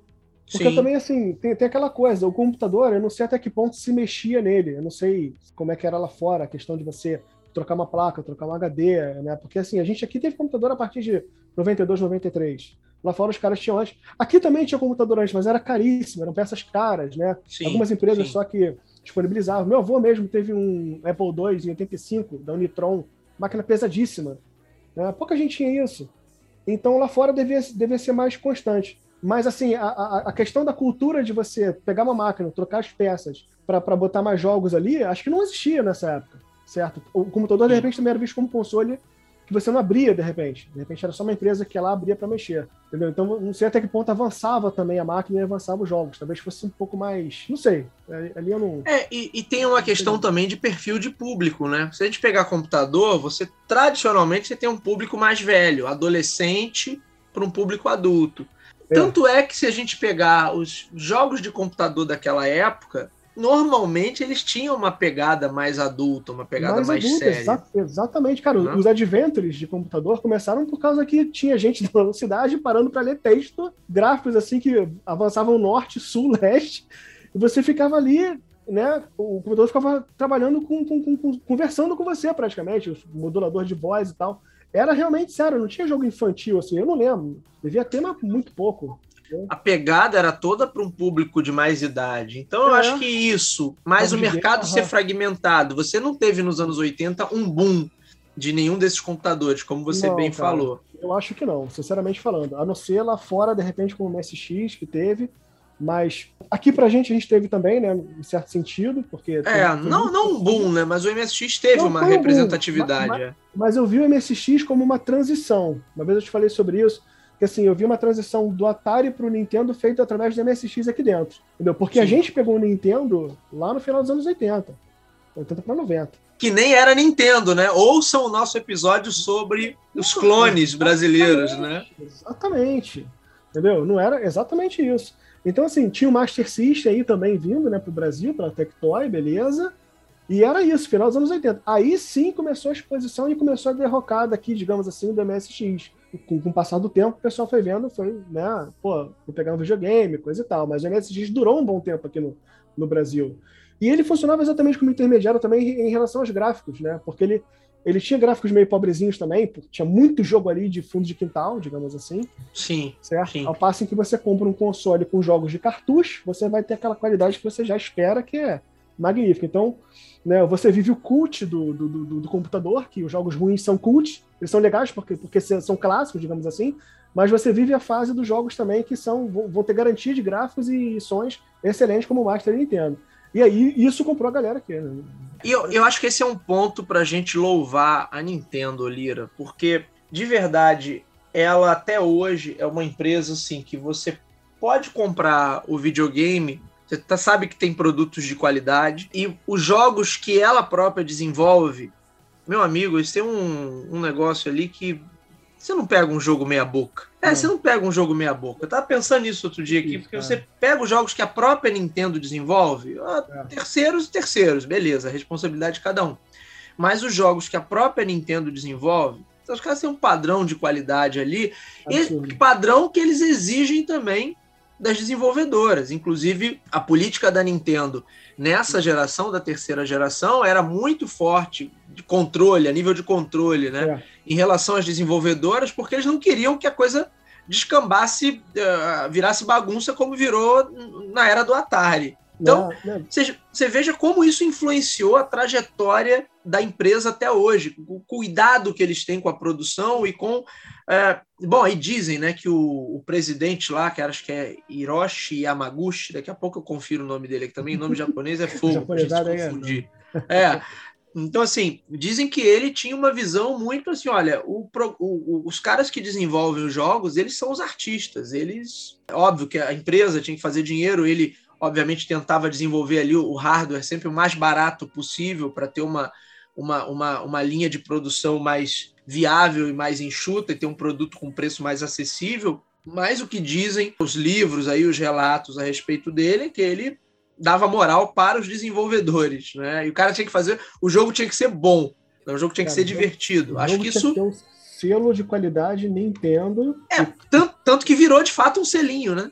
Porque Sim. também, assim, tem, tem aquela coisa, o computador, eu não sei até que ponto se mexia nele, eu não sei como é que era lá fora, a questão de você trocar uma placa, trocar um H D, né? Porque, assim, a gente aqui teve computador a partir de noventa e dois, noventa e três. Lá fora os caras tinham antes. Aqui também tinha computador antes, mas era caríssimo, eram peças caras, né? Sim, Algumas empresas sim. só que disponibilizavam. Meu avô mesmo teve um Apple dois em oitenta e cinco, da Unitron, máquina pesadíssima, né? Pouca gente tinha isso. Então lá fora devia, devia ser mais constante. Mas assim, a, a, a questão da cultura de você pegar uma máquina, trocar as peças para botar mais jogos ali, acho que não existia nessa época, certo? O computador, de repente, também era visto como console que você não abria, de repente. De repente era só uma empresa que ela abria para mexer, entendeu? Então não sei até que ponto avançava também a máquina e avançava os jogos. Talvez fosse um pouco mais... Não sei. Ali eu não... É, e, e tem uma questão também de perfil de público, né? Se a gente pegar computador, você tradicionalmente você tem um público mais velho, adolescente para um público adulto. É. Tanto é que se a gente pegar os jogos de computador daquela época, normalmente eles tinham uma pegada mais adulta, uma pegada mais, mais adulta, séria. Exa exatamente, cara. Uhum. Os adventures de computador começaram por causa que tinha gente da velocidade parando para ler texto, gráficos assim que avançavam norte, sul, leste, e você ficava ali, né? O computador ficava trabalhando com, com, com, com conversando com você praticamente, o modulador de voz e tal. Era realmente sério, não tinha jogo infantil assim, eu não lembro. Devia ter, mas muito pouco. A pegada era toda para um público de mais idade. Então, eu é. acho que isso, mais o mercado ser fragmentado. Você não teve nos anos oitenta um boom de nenhum desses computadores, como você não, bem cara, falou. Eu acho que não, sinceramente falando. A não ser lá fora, de repente, como o M S X, que teve. Mas aqui pra gente, a gente teve também, né, em certo sentido, porque... É, tem, não, tem não um boom, né, mas o M S X teve não, uma representatividade. Um mas, mas, mas eu vi o M S X como uma transição. Uma vez eu te falei sobre isso, que assim, eu vi uma transição do Atari pro Nintendo feita através do M S X aqui dentro, entendeu? Porque Sim. a gente pegou o Nintendo lá no final dos anos oitenta, oitenta para noventa. Que nem era Nintendo, né? Ouçam o nosso episódio sobre os clones brasileiros, né? Exatamente, entendeu? Não era exatamente isso. Então, assim, tinha o Master System aí também vindo, né, pro Brasil, pela Tectoy, beleza? E era isso, final dos anos oitenta. Aí sim começou a exposição e começou a derrocada aqui, digamos assim, do M S X. Com, com o passar do tempo, o pessoal foi vendo, foi, né, pô, vou pegar um videogame, coisa e tal. Mas o M S X durou um bom tempo aqui no, no Brasil. E ele funcionava exatamente como intermediário também em relação aos gráficos, né? Porque ele, ele tinha gráficos meio pobrezinhos também, tinha muito jogo ali de fundo de quintal, digamos assim. Sim. Certo? Sim. Ao passo em que você compra um console com jogos de cartucho, você vai ter aquela qualidade que você já espera, que é magnífica. Então, né, você vive o cult do, do, do, do computador, que os jogos ruins são cult, eles são legais porque, porque são clássicos, digamos assim, mas você vive a fase dos jogos também que são, vão ter garantia de gráficos e sons excelentes como o Master Nintendo. E aí, isso comprou a galera aqui. Né? E eu, eu acho que esse é um ponto pra gente louvar a Nintendo, Lira, porque, de verdade, ela até hoje é uma empresa assim, que você pode comprar o videogame, você tá, sabe que tem produtos de qualidade, e os jogos que ela própria desenvolve, meu amigo, eles têm um, um negócio ali que você não pega um jogo meia boca. É, não. Você não pega um jogo meia boca. Eu tava pensando nisso outro dia aqui, Isso, porque cara. Você pega os jogos que a própria Nintendo desenvolve, ó, é. terceiros e terceiros, beleza, a responsabilidade de cada um. Mas os jogos que a própria Nintendo desenvolve, os caras têm um padrão de qualidade ali, e padrão que eles exigem também das desenvolvedoras. Inclusive, a política da Nintendo nessa geração, da terceira geração, era muito forte de controle, a nível de controle, né? É. Em relação às desenvolvedoras, porque eles não queriam que a coisa descambasse, uh, virasse bagunça como virou na era do Atari. Então, você, você veja como isso influenciou a trajetória da empresa até hoje, o cuidado que eles têm com a produção e com... É, bom, aí dizem, né, que o, o presidente lá, que acho que é Hiroshi Yamaguchi, daqui a pouco eu confiro o nome dele aqui também, o nome japonês é fogo, pra gente se confundir. É, então, assim, dizem que ele tinha uma visão muito assim, olha, o, o, os caras que desenvolvem os jogos, eles são os artistas, eles... Óbvio que a empresa tinha que fazer dinheiro, ele... obviamente tentava desenvolver ali o hardware sempre o mais barato possível para ter uma, uma, uma, uma linha de produção mais viável e mais enxuta e ter um produto com preço mais acessível, mas o que dizem os livros, aí, os relatos a respeito dele, é que ele dava moral para os desenvolvedores, né? E o cara tinha que fazer, o jogo tinha que ser bom, o jogo tinha que cara, ser divertido. Acho que isso... Ter um selo de qualidade Nintendo. É, tanto, tanto que virou de fato um selinho, né?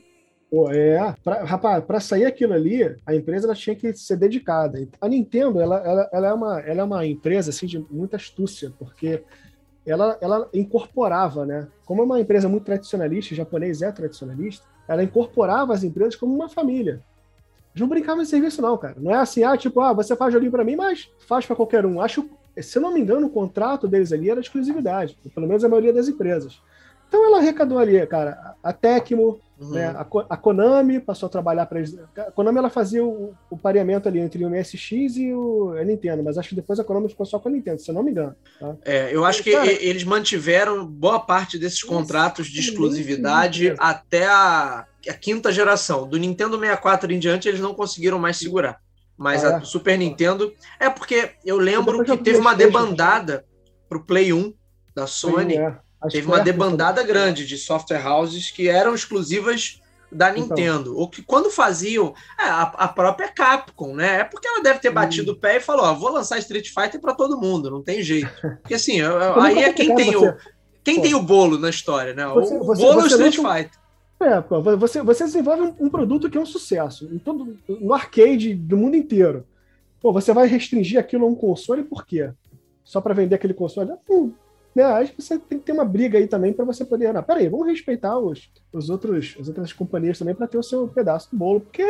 Pô, é, pra, rapaz, para sair aquilo ali, a empresa ela tinha que ser dedicada. A Nintendo, ela, ela, ela, é, uma, ela é uma empresa assim, de muita astúcia, porque ela, ela incorporava, né? Como é uma empresa muito tradicionalista, o japonês é tradicionalista, ela incorporava as empresas como uma família. Eles não brincavam de serviço, não, cara. Não é assim, ah, tipo, ah, você faz joguinho para mim, mas faz para qualquer um. Acho, se eu não me engano, o contrato deles ali era exclusividade, pelo menos a maioria das empresas. Então ela arrecadou ali, cara, a Tecmo, uhum. né, a, a Konami passou a trabalhar para eles. A Konami ela fazia o, o pareamento ali entre o M S X e o a Nintendo, mas acho que depois a Konami ficou só com a Nintendo, se eu não me engano. Tá? É, eu acho que cara, eles mantiveram boa parte desses contratos de exclusividade até a, a quinta geração. Do Nintendo sessenta e quatro em diante, eles não conseguiram mais segurar. Mas ah, a é? Super Nintendo... É porque eu lembro que teve uma debandada pro Play um da Sony. É. Teve uma debandada grande de software houses que eram exclusivas da Nintendo. Então. Ou que quando faziam... É, a, a própria Capcom, né? É porque ela deve ter batido hum. o pé e falou, ó, vou lançar Street Fighter para todo mundo, não tem jeito. Porque assim, eu, aí é quem tem você... o... Quem Pô. tem o bolo na história, né? Você, o você, bolo você Street lança... Fighter. É, pô, você, você desenvolve um, um produto que é um sucesso. Em todo, no arcade do mundo inteiro. Pô, você vai restringir aquilo a um console por quê? Só para vender aquele console? Hum, né? Acho que você tem que ter uma briga aí também para você poder... Não, peraí, vamos respeitar os, os outros, as outras companhias também para ter o seu pedaço do bolo, porque,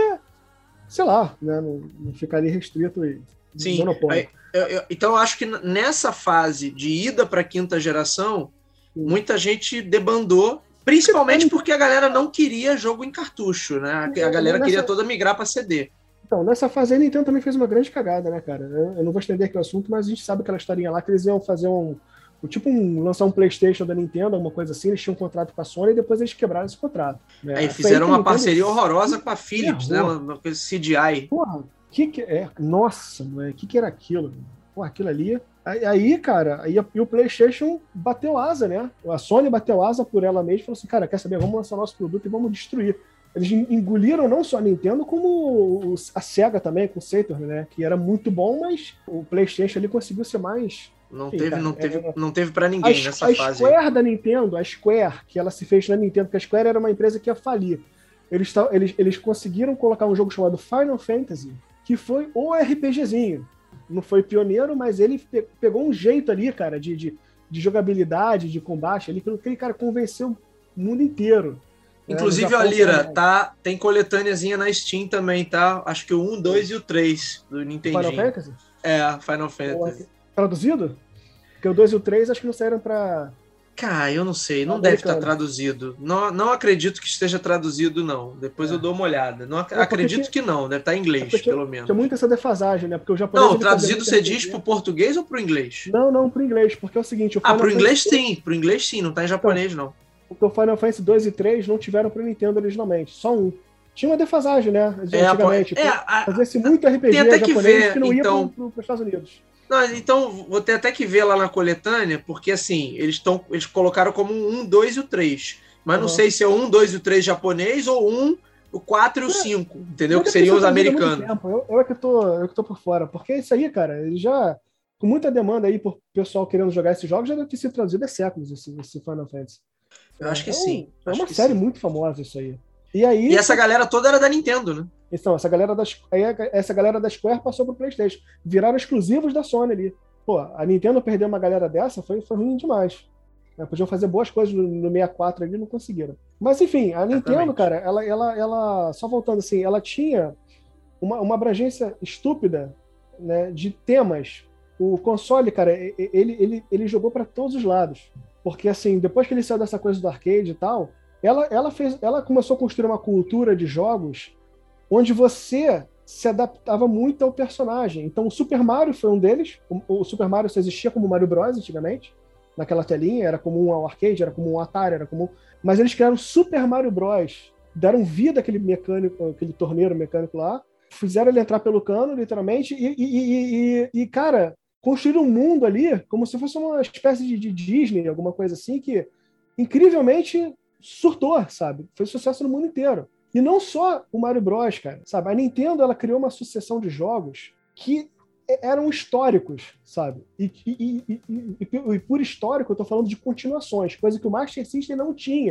sei lá, né? não, não ficar ali restrito e Sim, monopólio. Eu, eu, então eu acho que nessa fase de ida para a quinta geração, Sim. muita gente debandou, principalmente porque a galera não queria jogo em cartucho, né? A galera nessa... queria toda migrar para C D. Então, nessa fase a Nintendo também fez uma grande cagada, né, cara? Eu, eu não vou estender aqui o assunto, mas a gente sabe aquela historinha lá que eles iam fazer um... Tipo, um, lançar um PlayStation da Nintendo, alguma coisa assim, eles tinham um contrato com a Sony e depois eles quebraram esse contrato. Né? Aí fizeram aí uma parceria horrorosa com a Philips, né? Uma, uma coisa C G I. Porra, que que é? Nossa, o que que era aquilo? Porra, aquilo ali... Aí, aí cara, aí, e o PlayStation bateu asa, né? A Sony bateu asa por ela mesma e falou assim, cara, quer saber? Vamos lançar nosso produto e vamos destruir. Eles engoliram não só a Nintendo, como a Sega também, com o Saturn, né? Que era muito bom, mas o PlayStation ali conseguiu ser mais... Não Enfim, teve, cara, não teve, é, não teve para ninguém a, nessa a fase. A Square da Nintendo, a Square, que ela se fez na Nintendo, porque a Square era uma empresa que ia falir. Eles, eles, eles conseguiram colocar um jogo chamado Final Fantasy, que foi o RPGzinho. Não foi pioneiro, mas ele pegou um jeito ali, cara, de, de, de jogabilidade, de combate, ali, que aquele cara convenceu o mundo inteiro. Inclusive, ó, Lira, tá, tem coletâneazinha na Steam também, tá? Acho que o um, dois e o três do Nintendinho. Final Fantasy? É, Final Fantasy. Traduzido? Porque o dois e o três acho que não saíram pra... Cara, eu não sei, não deve estar traduzido. Não, não acredito que esteja traduzido, não. Depois é. eu dou uma olhada. Não ac- é acredito tinha... que não, deve estar em inglês, é pelo menos. Tinha muito essa defasagem, né? Porque o japonês... Não, traduzido você diz pro português ou pro inglês? Não, não, pro inglês, porque é o seguinte... O ah, pro inglês Fantasy... sim, pro inglês sim, não tá em japonês, então, não. Porque o Final Fantasy dois e três não tiveram pro Nintendo originalmente, só um. Tinha uma defasagem, né? É, antigamente. É, a... Fazia-se muito R P G japonês que, ver, que não então... ia para os Estados Unidos. Não, então, vou ter até que ver lá na coletânea, porque assim, eles, tão, eles colocaram como um, dois e o três. Mas uhum. não sei se é o um, dois e o três japonês ou um, o quatro e o cinco, é, entendeu? Que seriam os americanos. Eu, eu, é que tô, eu que tô por fora. Porque isso aí, cara, ele já, com muita demanda aí por pessoal querendo jogar esses jogos, já deve ter sido traduzido há séculos esse, esse Final Fantasy. Eu acho que é, sim. É uma acho série sim. muito famosa isso aí. E, aí, e essa galera toda era da Nintendo, né? Então, essa galera, da, essa galera da Square passou pro PlayStation. Viraram exclusivos da Sony ali. Pô, a Nintendo perder uma galera dessa foi, foi ruim demais. Né? Podiam fazer boas coisas no, no sessenta e quatro ali, não conseguiram. Mas, enfim, a Nintendo, Exatamente. cara, ela, ela, ela... Só voltando assim, ela tinha uma, uma abrangência estúpida, né, de temas. O console, cara, ele, ele, ele jogou para todos os lados. Porque, assim, depois que ele saiu dessa coisa do arcade e tal, ela, ela, fez, ela começou a construir uma cultura de jogos onde você se adaptava muito ao personagem. Então, o Super Mario foi um deles. O, o Super Mario só existia como Mario Bros. Antigamente, naquela telinha, era comum ao arcade, era comum ao Atari, era comum... Mas eles criaram Super Mario Bros. Deram vida àquele mecânico, aquele torneiro mecânico lá, fizeram ele entrar pelo cano, literalmente, e, e, e, e, e cara... construíram um mundo ali como se fosse uma espécie de, de Disney, alguma coisa assim, que incrivelmente surtou, sabe? Foi sucesso no mundo inteiro. E não só o Mario Bros, cara, sabe? A Nintendo, ela criou uma sucessão de jogos que eram históricos, sabe? E, e, e, e, e por histórico, eu tô falando de continuações, coisa que o Master System não tinha.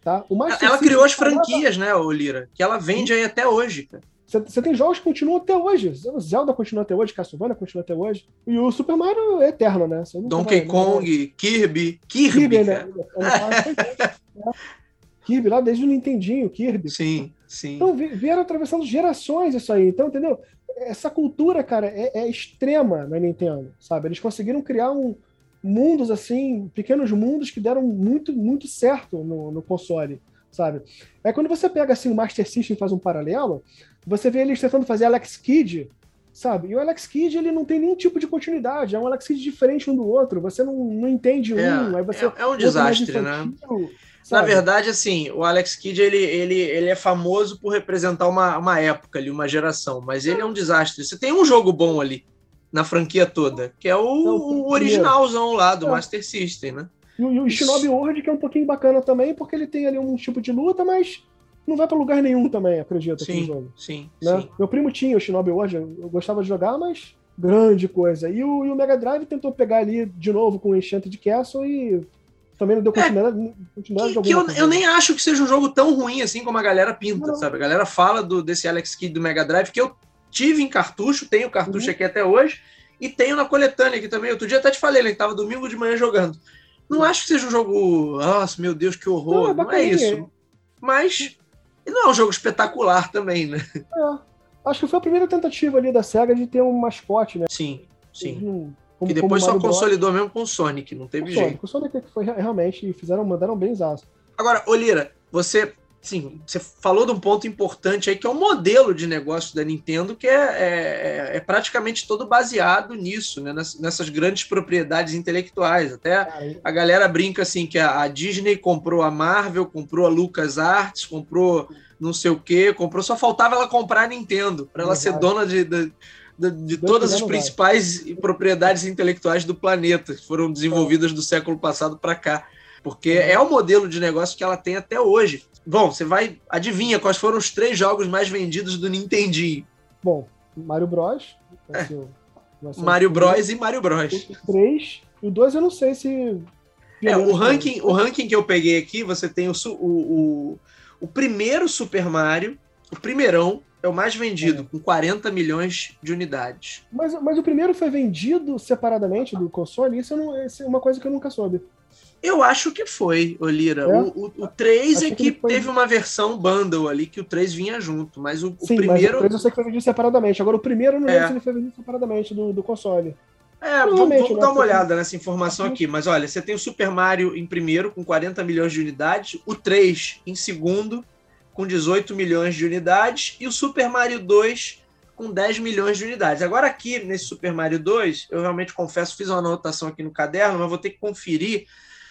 Tá? O Master ela System criou as falava... franquias, né, ô Lira? Que ela vende aí até hoje, cara. Você tem jogos que continuam até hoje. Zelda continua até hoje, Castlevania continua até hoje. E o Super Mario é eterno, né? Donkey vai, Kong, vai... Kirby. Kirby, Kirby cara. Ainda, Kirby, lá desde o Nintendinho, Kirby. Sim, sim. Então vieram atravessando gerações isso aí. Então, entendeu? Essa cultura, cara, é, é extrema na Nintendo, sabe? Eles conseguiram criar um, mundos, assim, pequenos mundos que deram muito, muito certo no, no console, sabe? É quando você pega, assim, o Master System e faz um paralelo, você vê eles tentando fazer Alex Kidd, sabe? E o Alex Kidd, ele não tem nenhum tipo de continuidade, é um Alex Kidd diferente um do outro, você não, não entende é, um, aí você... É, é um desastre, né? Sabe? Na verdade, assim, o Alex Kidd, ele, ele, ele é famoso por representar uma, uma época ali, uma geração, mas ele é um desastre. Você tem um jogo bom ali, na franquia toda, que é o, o originalzão lá do é. Master System, né? E o, e o Shinobi World, que é um pouquinho bacana também, porque ele tem ali um tipo de luta, mas não vai pra lugar nenhum também, acredito, sim, jogo. Sim, né? sim. Meu primo tinha o Shinobi World, eu gostava de jogar, mas grande coisa. E o, e o Mega Drive tentou pegar ali de novo com o Enchanted Castle e também não deu continuidade. É, continuidade que, que eu, eu nem acho que seja um jogo tão ruim assim como a galera pinta, não. sabe? A galera fala do, desse Alex Kidd do Mega Drive, que eu tive em cartucho, tenho cartucho uhum. aqui até hoje, e tenho na coletânea aqui também. Outro dia até te falei, né? Que tava domingo de manhã jogando. Não uhum. acho que seja um jogo... Nossa, meu Deus, que horror. Não, é, não é isso. Mas não é um jogo espetacular também, né? É. Acho que foi a primeira tentativa ali da SEGA de ter um mascote, né? Sim, sim. Uhum. Como, que depois só consolidou Bros. mesmo com o Sonic, não teve o jeito. Sonic. O Sonic foi realmente, fizeram, mandaram bem zaço. Agora, Olira, você, sim, você falou de um ponto importante aí, que é o modelo de negócio da Nintendo, que é, é, é praticamente todo baseado nisso, né? Nessas, nessas grandes propriedades intelectuais. Até Ai. a galera brinca assim, que a, a Disney comprou a Marvel, comprou a LucasArts, comprou não sei o quê, comprou, só faltava ela comprar a Nintendo, para ela ser dona de... de de, de todas as principais vai. propriedades intelectuais do planeta, que foram desenvolvidas é. do século passado para cá. Porque é. é o modelo de negócio que ela tem até hoje. Bom, você vai... Adivinha quais foram os três jogos mais vendidos do Nintendinho? Bom, Mario Bros. Vai ser, vai ser Mario Bros e Mario Bros. O três. E o dois eu não sei se... É, o ranking, o ranking que eu peguei aqui, você tem o, o, o, o primeiro Super Mario, o primeirão, é o mais vendido, é. com quarenta milhões de unidades. Mas, mas o primeiro foi vendido separadamente do console? Isso, não, isso é uma coisa que eu nunca soube. Eu acho que foi, Olira. É? O, o, o três acho é que, que foi... teve uma versão bundle ali, que o três vinha junto, mas o, Sim, o primeiro... Mas o três eu sei que foi vendido separadamente. Agora o primeiro eu não é. lembro se ele foi vendido separadamente do, do console. É, vamos, vamos né? dar uma olhada nessa informação aqui. Mas olha, você tem o Super Mario em primeiro, com quarenta milhões de unidades, o três em segundo, com dezoito milhões de unidades, e o Super Mario dois com dez milhões de unidades. Agora aqui, nesse Super Mario dois, eu realmente confesso, fiz uma anotação aqui no caderno, mas vou ter que conferir,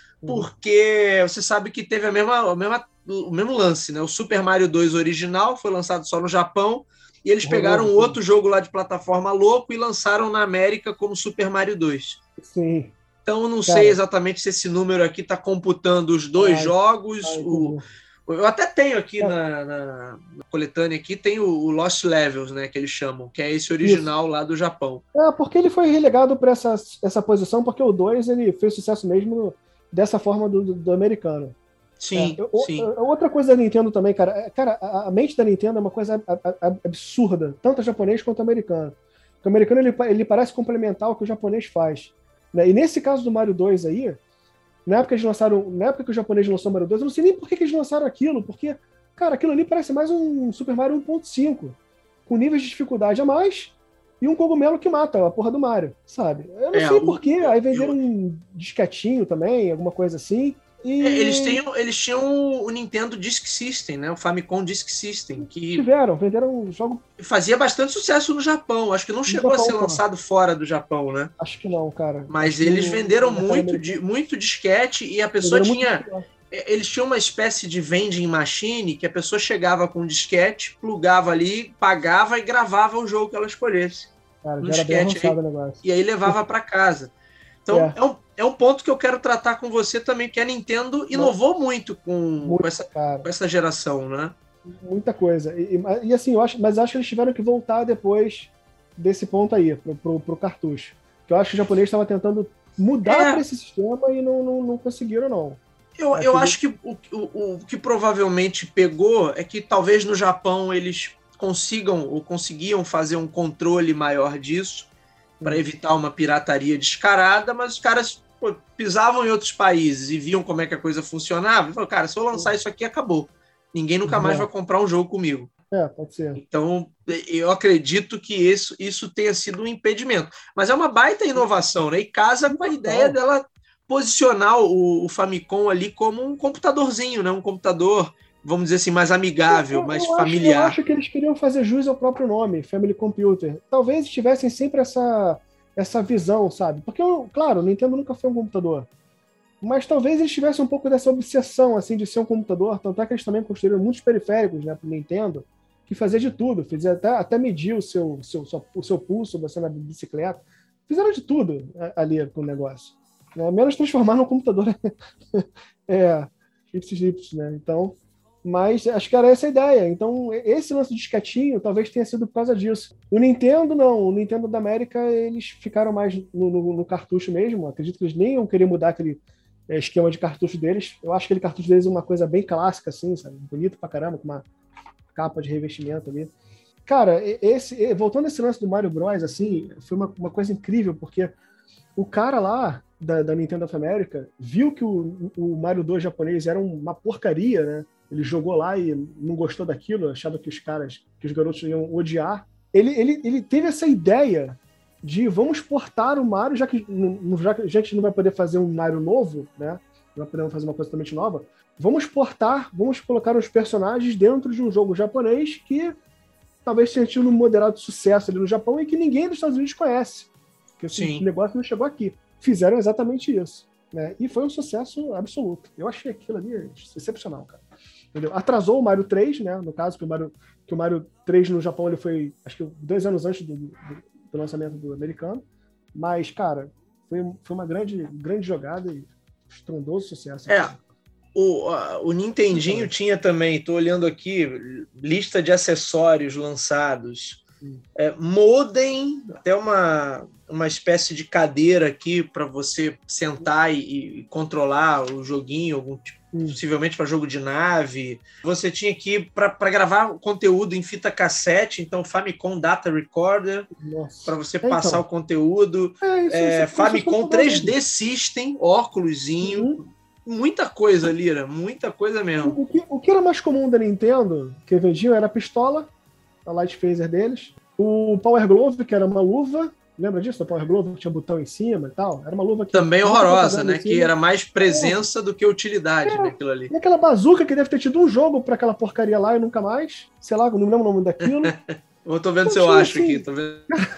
porque você sabe que teve a mesma, a mesma, o mesmo lance, né? O Super Mario dois original foi lançado só no Japão, e eles pegaram um outro jogo lá de plataforma louco e lançaram na América como Super Mario dois. Sim. Então eu não Cara. sei exatamente se esse número aqui está computando os dois ai, jogos, ai, o... Eu até tenho aqui é. na, na, na coletânea aqui, tem o, o Lost Levels, né, que eles chamam, que é esse original Isso. lá do Japão. É, porque ele foi relegado para essa, essa posição, porque o dois ele fez sucesso mesmo dessa forma do, do, do americano. Sim, é, sim. Outra coisa da Nintendo também, cara, é, cara, a, a mente da Nintendo é uma coisa absurda, tanto japonês quanto americano. O americano ele, ele parece complementar o que o japonês faz. Né? E nesse caso do Mario dois aí, Na época, eles lançaram, na época que o japonês lançou o Mario dois, eu não sei nem por que, que eles lançaram aquilo, porque, cara, aquilo ali parece mais um Super Mario um ponto cinco, com níveis de dificuldade a mais e um cogumelo que mata a porra do Mario, sabe? Eu não é, sei por quê, aí venderam eu... um disquetinho também, alguma coisa assim. E... É, eles, tinham, eles tinham o Nintendo Disk System, né? O Famicom Disk System, que tiveram, venderam um jogo... fazia bastante sucesso no Japão. Acho que não no chegou Japão, a ser cara. lançado fora do Japão, né? Acho que não, cara. Mas Acho eles que venderam muito, di, muito disquete e a pessoa venderam tinha... Eles tinham uma espécie de vending machine que a pessoa chegava com um disquete, plugava ali, pagava e gravava o jogo que ela escolhesse. Cara, já era bem avançado o negócio. E aí levava para casa. Então, é. É, um, é um ponto que eu quero tratar com você também, que a Nintendo inovou muito com, muito, com, essa, com essa geração, né? Muita coisa. E, e, e assim, eu acho, mas acho que eles tiveram que voltar depois desse ponto aí, pro, pro, pro cartucho. Que eu acho que o japonês estava tentando mudar é. para esse sistema e não, não, não conseguiram, não. Eu, eu acho que o, o, o que provavelmente pegou é que talvez no Japão eles consigam ou conseguiam fazer um controle maior disso para evitar uma pirataria descarada, mas os caras pô, pisavam em outros países e viam como é que a coisa funcionava e falaram, cara, se eu lançar isso aqui, acabou. Ninguém nunca mais vai comprar um jogo comigo. É, pode ser. Então, eu acredito que isso, isso tenha sido um impedimento. Mas é uma baita inovação, né? E casa com a ideia dela posicionar o, o Famicom ali como um computadorzinho, né? Um computador, vamos dizer assim, mais amigável, eu, mais eu familiar. Acho, eu acho que eles queriam fazer jus ao próprio nome, Family Computer. Talvez tivessem sempre essa, essa visão, sabe? Porque, claro, o Nintendo nunca foi um computador. Mas talvez eles tivessem um pouco dessa obsessão, assim, de ser um computador. Tanto é que eles também construíram muitos periféricos, né, para o Nintendo, que fazia de tudo. Fazia até, até medir o seu, seu, o seu pulso, você na bicicleta. Fizeram de tudo ali com o negócio. Né? Menos transformar no computador é, ipsis, né? Então, mas acho que era essa a ideia. Então, esse lance de disquetinho talvez tenha sido por causa disso. O Nintendo, não. O Nintendo da América, eles ficaram mais no, no, no cartucho mesmo. Acredito que eles nem iam querer mudar aquele esquema de cartucho deles. Eu acho que aquele cartucho deles é uma coisa bem clássica, assim, sabe? Bonito pra caramba, com uma capa de revestimento ali. Cara, esse, voltando a esse lance do Mario Bros, assim, foi uma, uma coisa incrível, porque o cara lá da, da Nintendo of America viu que o, o Mario dois japonês era uma porcaria, né? Ele jogou lá e não gostou daquilo, achava que os caras, que os garotos iam odiar. Ele, ele, ele teve essa ideia de vamos portar o Mario, já que, já que a gente não vai poder fazer um Mario novo, né? Não vai poder fazer uma coisa totalmente nova. Vamos portar, vamos colocar os personagens dentro de um jogo japonês que talvez tenha tido um moderado sucesso ali no Japão e que ninguém dos Estados Unidos conhece. Porque esse negócio não chegou aqui. Fizeram exatamente isso. Né? E foi um sucesso absoluto. Eu achei aquilo ali excepcional, cara. Entendeu? Atrasou o Mario três, né? No caso, que o Mario, que o Mario três no Japão ele foi, acho que dois anos antes do, do, do lançamento do americano. Mas, cara, foi, foi uma grande, grande jogada e estrondoso sucesso. É. O, o Nintendinho tinha também, estou olhando aqui, lista de acessórios lançados. É, modem, até uma, uma espécie de cadeira aqui para você sentar e, e controlar o joguinho, algum tipo, possivelmente para jogo de nave. Você tinha aqui para gravar conteúdo em fita cassete, então Famicom Data Recorder, para você passar então, o conteúdo. É, isso, é, isso, Famicom isso três D System, óculosinho. Uhum. Muita coisa, Lira, muita coisa mesmo. O que, o que era mais comum da Nintendo, que vendiam, era a pistola, a Light Phaser deles, o Power Glove, que era uma luva, lembra disso? O Power Glove que tinha botão em cima e tal? Era uma luva que... Também horrorosa, né? Que era mais presença é. do que utilidade, é. naquilo ali. E aquela bazuca que deve ter tido um jogo para aquela porcaria lá e nunca mais, sei lá, não me lembro o nome daquilo. Eu tô vendo se eu acho assim, aqui, tô vendo.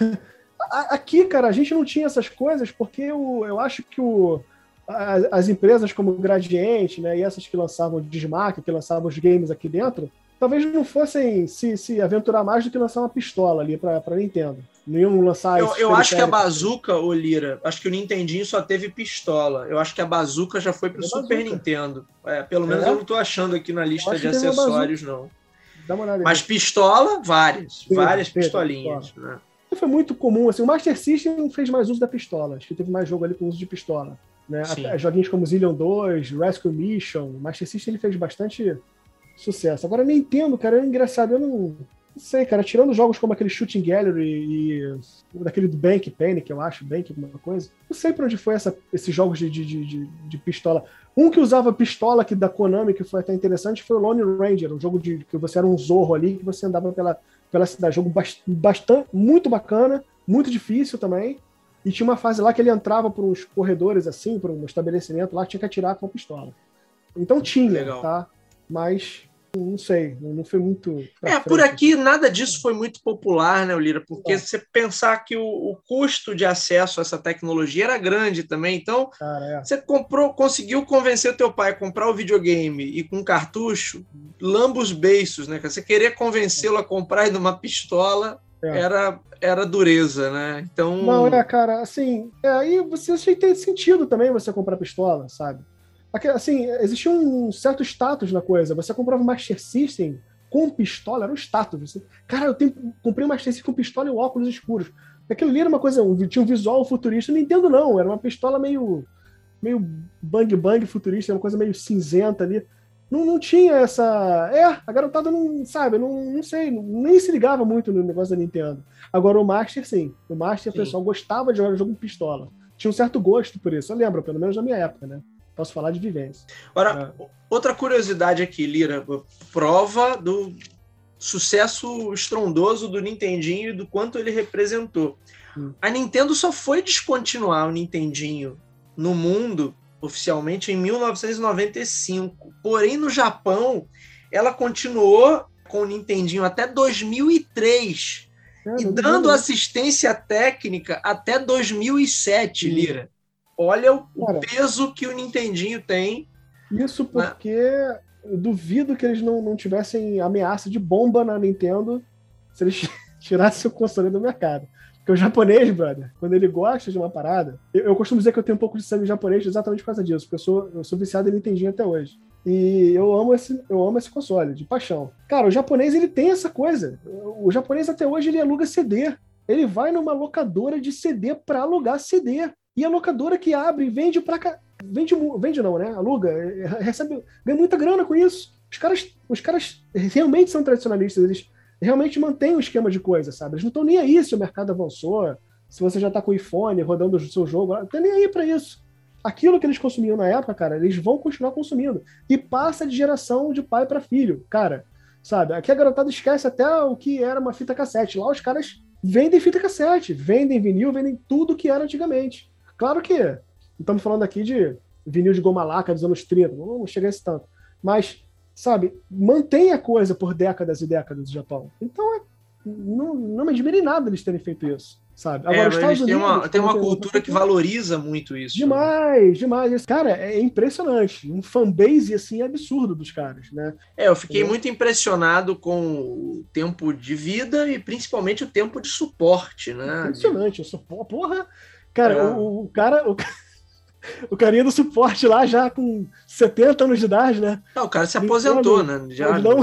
Aqui, cara, a gente não tinha essas coisas porque eu, eu acho que o... as empresas como o Gradiente, né, e essas que lançavam o Dismac, que lançavam os games aqui dentro, talvez não fossem se, se aventurar mais do que lançar uma pistola ali para Nintendo. Não iam lançar Eu, eu acho que a Bazooka, ô Lira, acho que o Nintendinho só teve pistola. Eu acho que a Bazooka já foi pro é Super Bazooka. Nintendo. É, pelo menos é? eu não tô achando aqui na lista de acessórios, não. Dá uma olhada aí. Mas pistola, várias. Teve, várias teve, pistolinhas. Pistola. Né? Foi muito comum. Assim, o Master System fez mais uso da pistola. Acho que teve mais jogo ali com uso de pistola. Né? Joguinhos como Zillion dois, Rescue Mission, Master System ele fez bastante sucesso. Agora, Nintendo, cara, é engraçado, eu não, não sei, cara, tirando jogos como aquele Shooting Gallery e daquele do Bank Panic, eu acho, Bank, alguma coisa, não sei pra onde foi essa, esses jogos de, de, de, de pistola. Um que usava pistola que da Konami, que foi até interessante, foi o Lone Ranger, um jogo de que você era um zorro ali, que você andava pela, pela cidade, jogo bastante, muito bacana, muito difícil também. E tinha uma fase lá que ele entrava por uns corredores assim, por um estabelecimento lá, tinha que atirar com a pistola. Então tinha, Legal. tá? Mas não sei, não foi muito... É, frente. Por aqui nada disso foi muito popular, né, Lira? Porque é. você pensar que o, o custo de acesso a essa tecnologia era grande também, então Cara, é. você comprou, conseguiu convencer o teu pai a comprar o videogame e com cartucho, lamba os beiços, né? Você querer convencê-lo a comprar uma pistola... É. Era, era dureza, né? Então... Não, é, cara, assim, é, aí você achei que tem sentido também você comprar pistola, sabe? Assim, existia um certo status na coisa. Você comprava um Master System com pistola, era um status. Você, cara, eu tenho, comprei um Master System com pistola e óculos escuros. Aquilo ali era uma coisa, tinha um visual futurista. Nintendo não, era uma pistola meio, meio bang bang futurista, uma coisa meio cinzenta ali. Não, não tinha essa... É, a garotada não, sabe, não, não sei, nem se ligava muito no negócio da Nintendo. Agora o Master, sim. O Master, sim. O pessoal gostava de jogar jogo com pistola. Tinha um certo gosto por isso. Eu lembro, pelo menos na minha época, né? Posso falar de vivência. Agora, é. Outra curiosidade aqui, Lira. Prova do sucesso estrondoso do Nintendinho e do quanto ele representou. Hum. A Nintendo só foi descontinuar o Nintendinho no mundo oficialmente em mil novecentos e noventa e cinco. Porém, no Japão, ela continuou com o Nintendinho até dois mil e três é, e dando assistência técnica até dois mil e sete, Lira. Olha o, Cara, o peso que o Nintendinho tem. Isso porque né? Eu duvido que eles não, não tivessem ameaça de bomba na Nintendo se eles tirassem o console do mercado. Porque o japonês, brother, quando ele gosta de uma parada... Eu, eu costumo dizer que eu tenho um pouco de sangue japonês exatamente por causa disso, porque eu sou, eu sou viciado em Nintendinho até hoje. E eu amo, esse, eu amo esse console, de paixão. Cara, o japonês, ele tem essa coisa. O, o japonês até hoje, ele aluga C D. Ele vai numa locadora de C D pra alugar C D. E a locadora que abre e vende pra cá... Vende, vende não, né? Aluga, recebe, ganha muita grana com isso. Os caras, os caras realmente são tradicionalistas, eles realmente mantêm o esquema de coisa, sabe? Eles não estão nem aí se o mercado avançou, se você já tá com o iPhone rodando o seu jogo, não estão nem aí pra isso. Aquilo que eles consumiam na época, cara, eles vão continuar consumindo. E passa de geração de pai para filho, cara, sabe? Aqui a garotada esquece até o que era uma fita cassete. Lá os caras vendem fita cassete, vendem vinil, vendem tudo que era antigamente. Claro que não estamos falando aqui de vinil de goma laca dos anos trinta, não vamos chegar a esse tanto. Mas, sabe, mantém a coisa por décadas e décadas no Japão. Então, é, não, não me admire nada eles terem feito isso, sabe? Agora, é, os Estados tem Unidos... Uma, tem uma cultura que valoriza muito isso. Demais, né? demais. Cara, é impressionante. Um fanbase, assim, absurdo dos caras, né? É, eu fiquei é. muito impressionado com o tempo de vida e, principalmente, o tempo de suporte, né? Impressionante. O suporte, porra... Cara, é. o, o cara... O... O carinha do suporte lá, já com setenta anos de idade, né? Não, o cara se aposentou, né? Já não...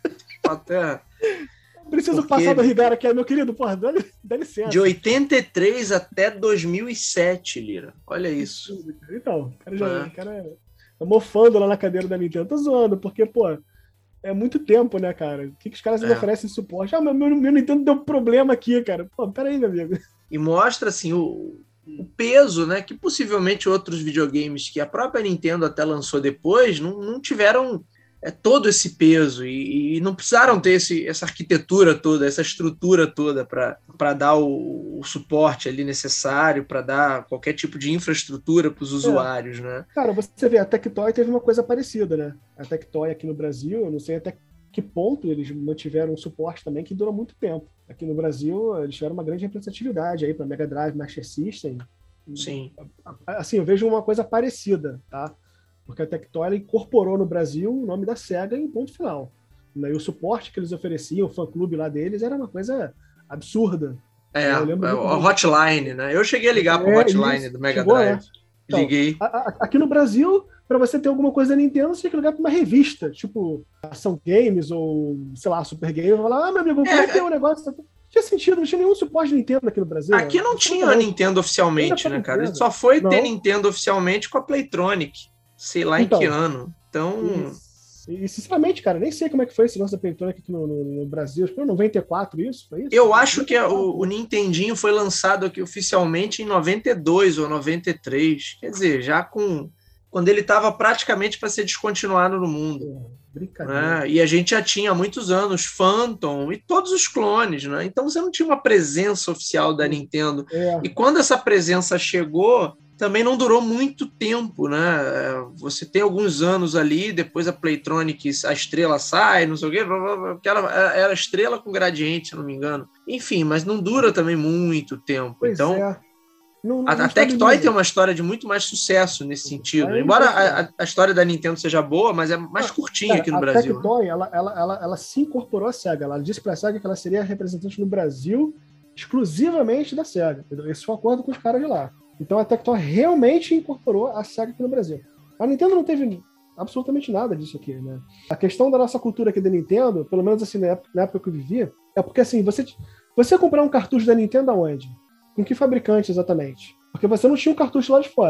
Até... Preciso Porque... passar do Ribeiro aqui, meu querido. Porra, dá, dá licença. De oitenta e três até dois mil e sete, Lira. Olha isso. Então, o cara já é. o cara tá mofando lá na cadeira da Nintendo. Tô zoando, porque, pô, é muito tempo, né, cara? O que, que os caras é. oferecem suporte? Ah, meu, meu, meu Nintendo deu problema aqui, cara. Pô, peraí, meu amigo. E mostra, assim, o... o peso, né, que possivelmente outros videogames que a própria Nintendo até lançou depois não, não tiveram é, todo esse peso e, e não precisaram ter esse, essa arquitetura toda, essa estrutura toda para dar o, o suporte ali necessário, para dar qualquer tipo de infraestrutura para os usuários, é. né? Cara, você vê, a Tectoy teve uma coisa parecida, né? A Tectoy aqui no Brasil, eu não sei até que ponto eles mantiveram um suporte também que dura muito tempo. Aqui no Brasil, eles tiveram uma grande representatividade aí para Mega Drive, Master System. Sim. Assim, eu vejo uma coisa parecida, tá? Porque a Tectoy incorporou no Brasil o nome da SEGA em ponto final. E o suporte que eles ofereciam, o fã-clube lá deles, era uma coisa absurda. É, o Hotline, né? Eu cheguei a ligar para o é, Hotline isso, do Mega chegou, Drive. Né? Então, Liguei. A, a, aqui no Brasil, para você ter alguma coisa da Nintendo, você tem que ligar para uma revista, tipo Ação Games ou, sei lá, Super Games, e falar, ah, meu amigo, como é que é o negócio? Não tinha sentido, não tinha nenhum suporte de Nintendo aqui no Brasil. Aqui não, não tinha a Nintendo oficialmente, né, cara? Nintendo. Só foi não. ter Nintendo oficialmente com a Playtronic, sei lá então, em que ano. Então... E, e, sinceramente, cara, nem sei como é que foi esse lance da Playtronic aqui no, no, no Brasil. Acho que foi em noventa e quatro isso, foi isso? Eu acho que a, o, o Nintendinho foi lançado aqui oficialmente em noventa e dois ou noventa e três. Quer dizer, já com... quando ele estava praticamente para ser descontinuado no mundo. Brincadeira. Né? E a gente já tinha há muitos anos Phantom e todos os clones, né? Então você não tinha uma presença oficial da Nintendo. É. E quando essa presença chegou, também não durou muito tempo, né? Você tem alguns anos ali, depois a Playtronic, a estrela sai, não sei o quê, porque ela era estrela com gradiente, se não me engano. Enfim, mas não dura também muito tempo. Pois então é. Não, não a, a Tectoy tem uma história de muito mais sucesso nesse sentido. É, Embora a, a história da Nintendo seja boa, mas é mais curtinha cara, aqui no a Brasil. A Tectoy, ela, ela, ela, ela se incorporou à SEGA. Ela disse para a SEGA que ela seria representante no Brasil exclusivamente da SEGA. Esse foi um acordo com os caras de lá. Então a Tectoy realmente incorporou a SEGA aqui no Brasil. A Nintendo não teve absolutamente nada disso aqui, né? A questão da nossa cultura aqui da Nintendo, pelo menos assim, na época, na época que eu vivia, é porque assim, você, você comprar um cartucho da Nintendo aonde? Com que fabricante exatamente? Porque você não tinha um cartucho lá de fora.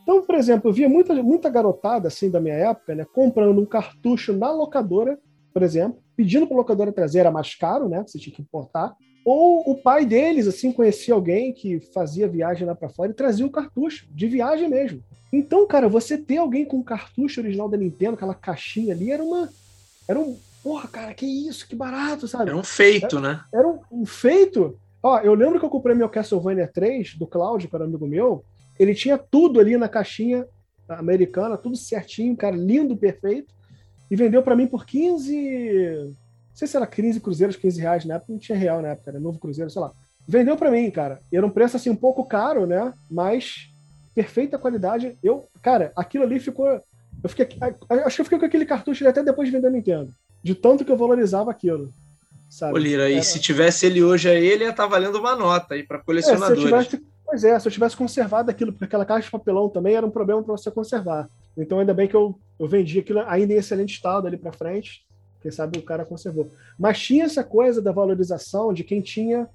Então, por exemplo, eu via muita, muita garotada, assim, da minha época, né, comprando um cartucho na locadora, por exemplo, pedindo para a locadora trazer, era mais caro, né, você tinha que importar, ou o pai deles, assim, conhecia alguém que fazia viagem lá para fora e trazia um cartucho, de viagem mesmo. Então, cara, você ter alguém com um cartucho original da Nintendo, aquela caixinha ali, era uma... Era um... Porra, cara, que isso, que barato, sabe? Era um feito, era, né? Era um, um feito. Ó, eu lembro que eu comprei meu Castlevania três, do Cláudio, que era amigo meu, ele tinha tudo ali na caixinha americana, tudo certinho, cara, lindo, perfeito, e vendeu para mim por quinze... Não sei se era quinze cruzeiros, quinze reais na época, não tinha real na época, era novo cruzeiro, sei lá. Vendeu para mim, cara. E era um preço, assim, um pouco caro, né? Mas perfeita qualidade. Eu, cara, aquilo ali ficou... Eu fiquei, acho que eu fiquei com aquele cartucho até depois de vender a Nintendo. De tanto que eu valorizava aquilo, sabe? Ô, Lira, era... e se tivesse ele hoje, ele ia estar valendo uma nota aí para colecionadores. É, se eu tivesse, pois é, se eu tivesse conservado aquilo, porque aquela caixa de papelão também era um problema para você conservar. Então, ainda bem que eu, eu vendi aquilo ainda em excelente estado ali para frente. Quem sabe o cara conservou. Mas tinha essa coisa da valorização de quem tinha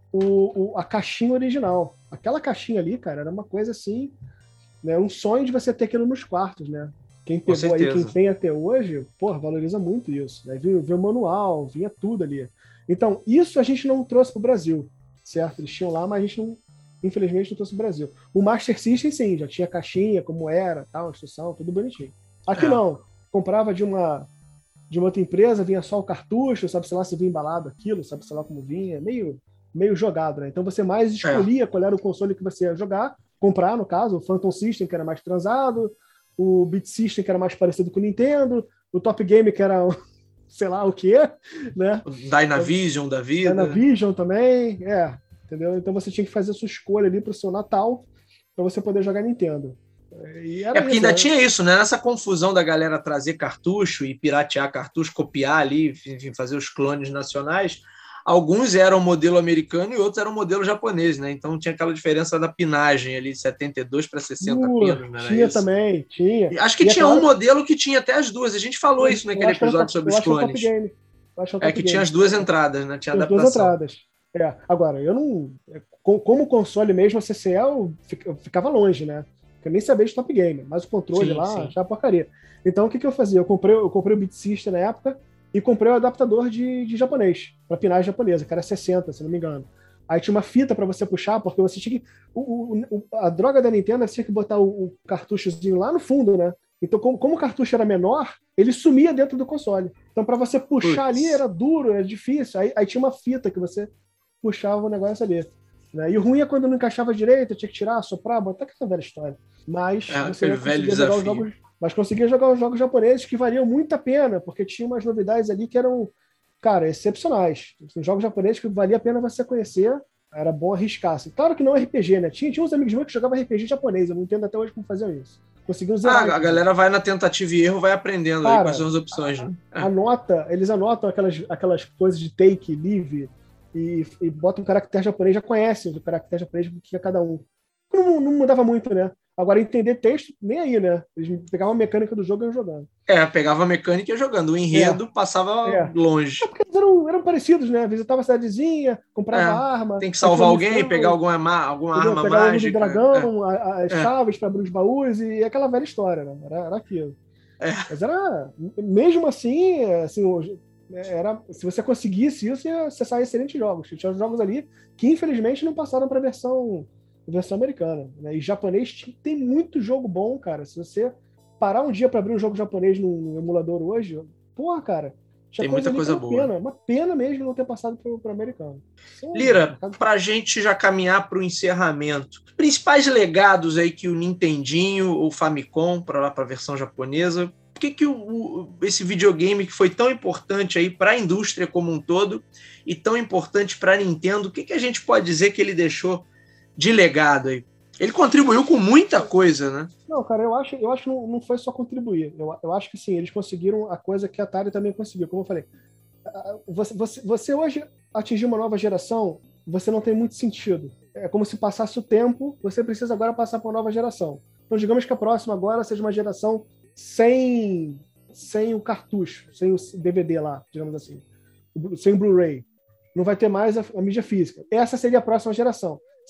o, o, a caixinha original. Aquela caixinha ali, cara, era uma coisa assim, né, um sonho de você ter aquilo nos quartos, né? Quem pegou aí, quem tem até hoje, porra, valoriza muito isso. Né? Viu, viu o manual, vinha tudo ali. Então, isso a gente não trouxe para o Brasil, certo? Eles tinham lá, mas a gente não, infelizmente, não trouxe para o Brasil. O Master System, sim, já tinha caixinha, como era, tal, instrução, tudo bonitinho. Aqui é. não. Comprava de uma, de uma outra empresa, vinha só o cartucho, sabe-se lá se vinha embalado aquilo, sabe-se lá como vinha, meio, meio jogado, né? Então você mais escolhia é. qual era o console que você ia jogar, comprar, no caso, o Phantom System, que era mais transado, o Beat System, que era mais parecido com o Nintendo, o Top Game, que era, sei lá o quê, né? O Dynavision da vida. Dynavision também, é, entendeu? Então você tinha que fazer a sua escolha ali para o seu Natal, para você poder jogar Nintendo. E era é porque isso, ainda né? tinha isso, né? Nessa confusão da galera trazer cartucho e piratear cartucho, copiar ali, enfim, fazer os clones nacionais, alguns eram modelo americano e outros eram modelo japonês, né? Então tinha aquela diferença da pinagem ali, de setenta e dois para sessenta uh, pinos, né? Tinha isso? também, tinha. Acho que e tinha aquela... um modelo que tinha até as duas, a gente falou eu, isso naquele episódio top, sobre os clones. Que é, é que game. tinha as duas entradas, né? Tinha, tinha adaptação. As duas entradas. É. Agora, eu não... Como console mesmo, a C C L eu ficava longe, né? Eu nem sabia de Top Game, mas o controle sim, lá, sim. já porcaria. Então, o que, que eu fazia? Eu comprei, eu comprei o Beat System na época e comprei o adaptador de, de japonês, para pinagem japonesa, que era sessenta, se não me engano. Aí tinha uma fita para você puxar, porque você tinha que... O, o, a droga da Nintendo, você tinha que botar o, o cartuchozinho lá no fundo, né? Então, como, como o cartucho era menor, ele sumia dentro do console. Então, para você puxar Puts. ali, era duro, era difícil. Aí, aí tinha uma fita que você puxava o negócio ali. Né? E o ruim é quando não encaixava direito, tinha que tirar, soprar, botar aquela velha história. Mas é, você conseguia jogar os jogos, mas conseguia jogar os jogos japoneses que valiam muito a pena, porque tinha umas novidades ali que eram, cara, excepcionais. Os jogos japoneses que valia a pena você conhecer, era bom arriscar. Assim. Claro que não R P G, né? Tinha, tinha uns amigos meus que jogavam R P G japonês, eu não entendo até hoje como faziam isso. Conseguiam zerar. Ah, a galera vai na tentativa e erro, vai aprendendo cara, aí quais são as opções. A, né? Anota, eles anotam aquelas, aquelas coisas de take, leave, e, e botam um caractere japonês, já conhecem o caractere japonês que é cada um. Não, não mudava muito, né? Agora, entender texto, nem aí, né? Eles pegavam a mecânica do jogo e iam jogando. É, pegava a mecânica e ia jogando. O enredo é. passava é. longe. É porque eles eram, eram parecidos, né? Visitava a cidadezinha, comprava é. arma. Tem que salvar alguém, missão, pegar alguma, alguma arma pegar mágica. Pegar o dragão, é. as é. chaves para abrir os baús e aquela velha história, né? Era, era aquilo. É. Mas era... Mesmo assim, assim hoje, era, se você conseguisse isso, ia acessar excelentes jogos. Tinha jogos ali que, infelizmente, não passaram para a versão... versão americana, né? E japonês tem muito jogo bom, cara. Se você parar um dia para abrir um jogo japonês no emulador hoje, porra, cara, tem muita coisa boa. Pena, uma pena mesmo não ter passado para o americano. Sim, Lira, para a gente já caminhar para o encerramento, os principais legados aí que o Nintendinho ou Famicom para lá para a versão japonesa, por que que o, o, esse videogame que foi tão importante aí para a indústria como um todo e tão importante para a Nintendo, o que que a gente pode dizer que ele deixou de legado aí? Ele contribuiu com muita coisa, né? Não, cara, eu acho, eu acho que não, não foi só contribuir. Eu, eu acho que sim, eles conseguiram a coisa que a Atari também conseguiu. Como eu falei, você, você, você hoje atingir uma nova geração, você não tem muito sentido. É como se passasse o tempo, você precisa agora passar para uma nova geração. Então, digamos que a próxima agora seja uma geração sem, sem o cartucho, sem o D V D lá, digamos assim, sem o Blu-ray. Não vai ter mais a, a mídia física. Essa seria a próxima geração.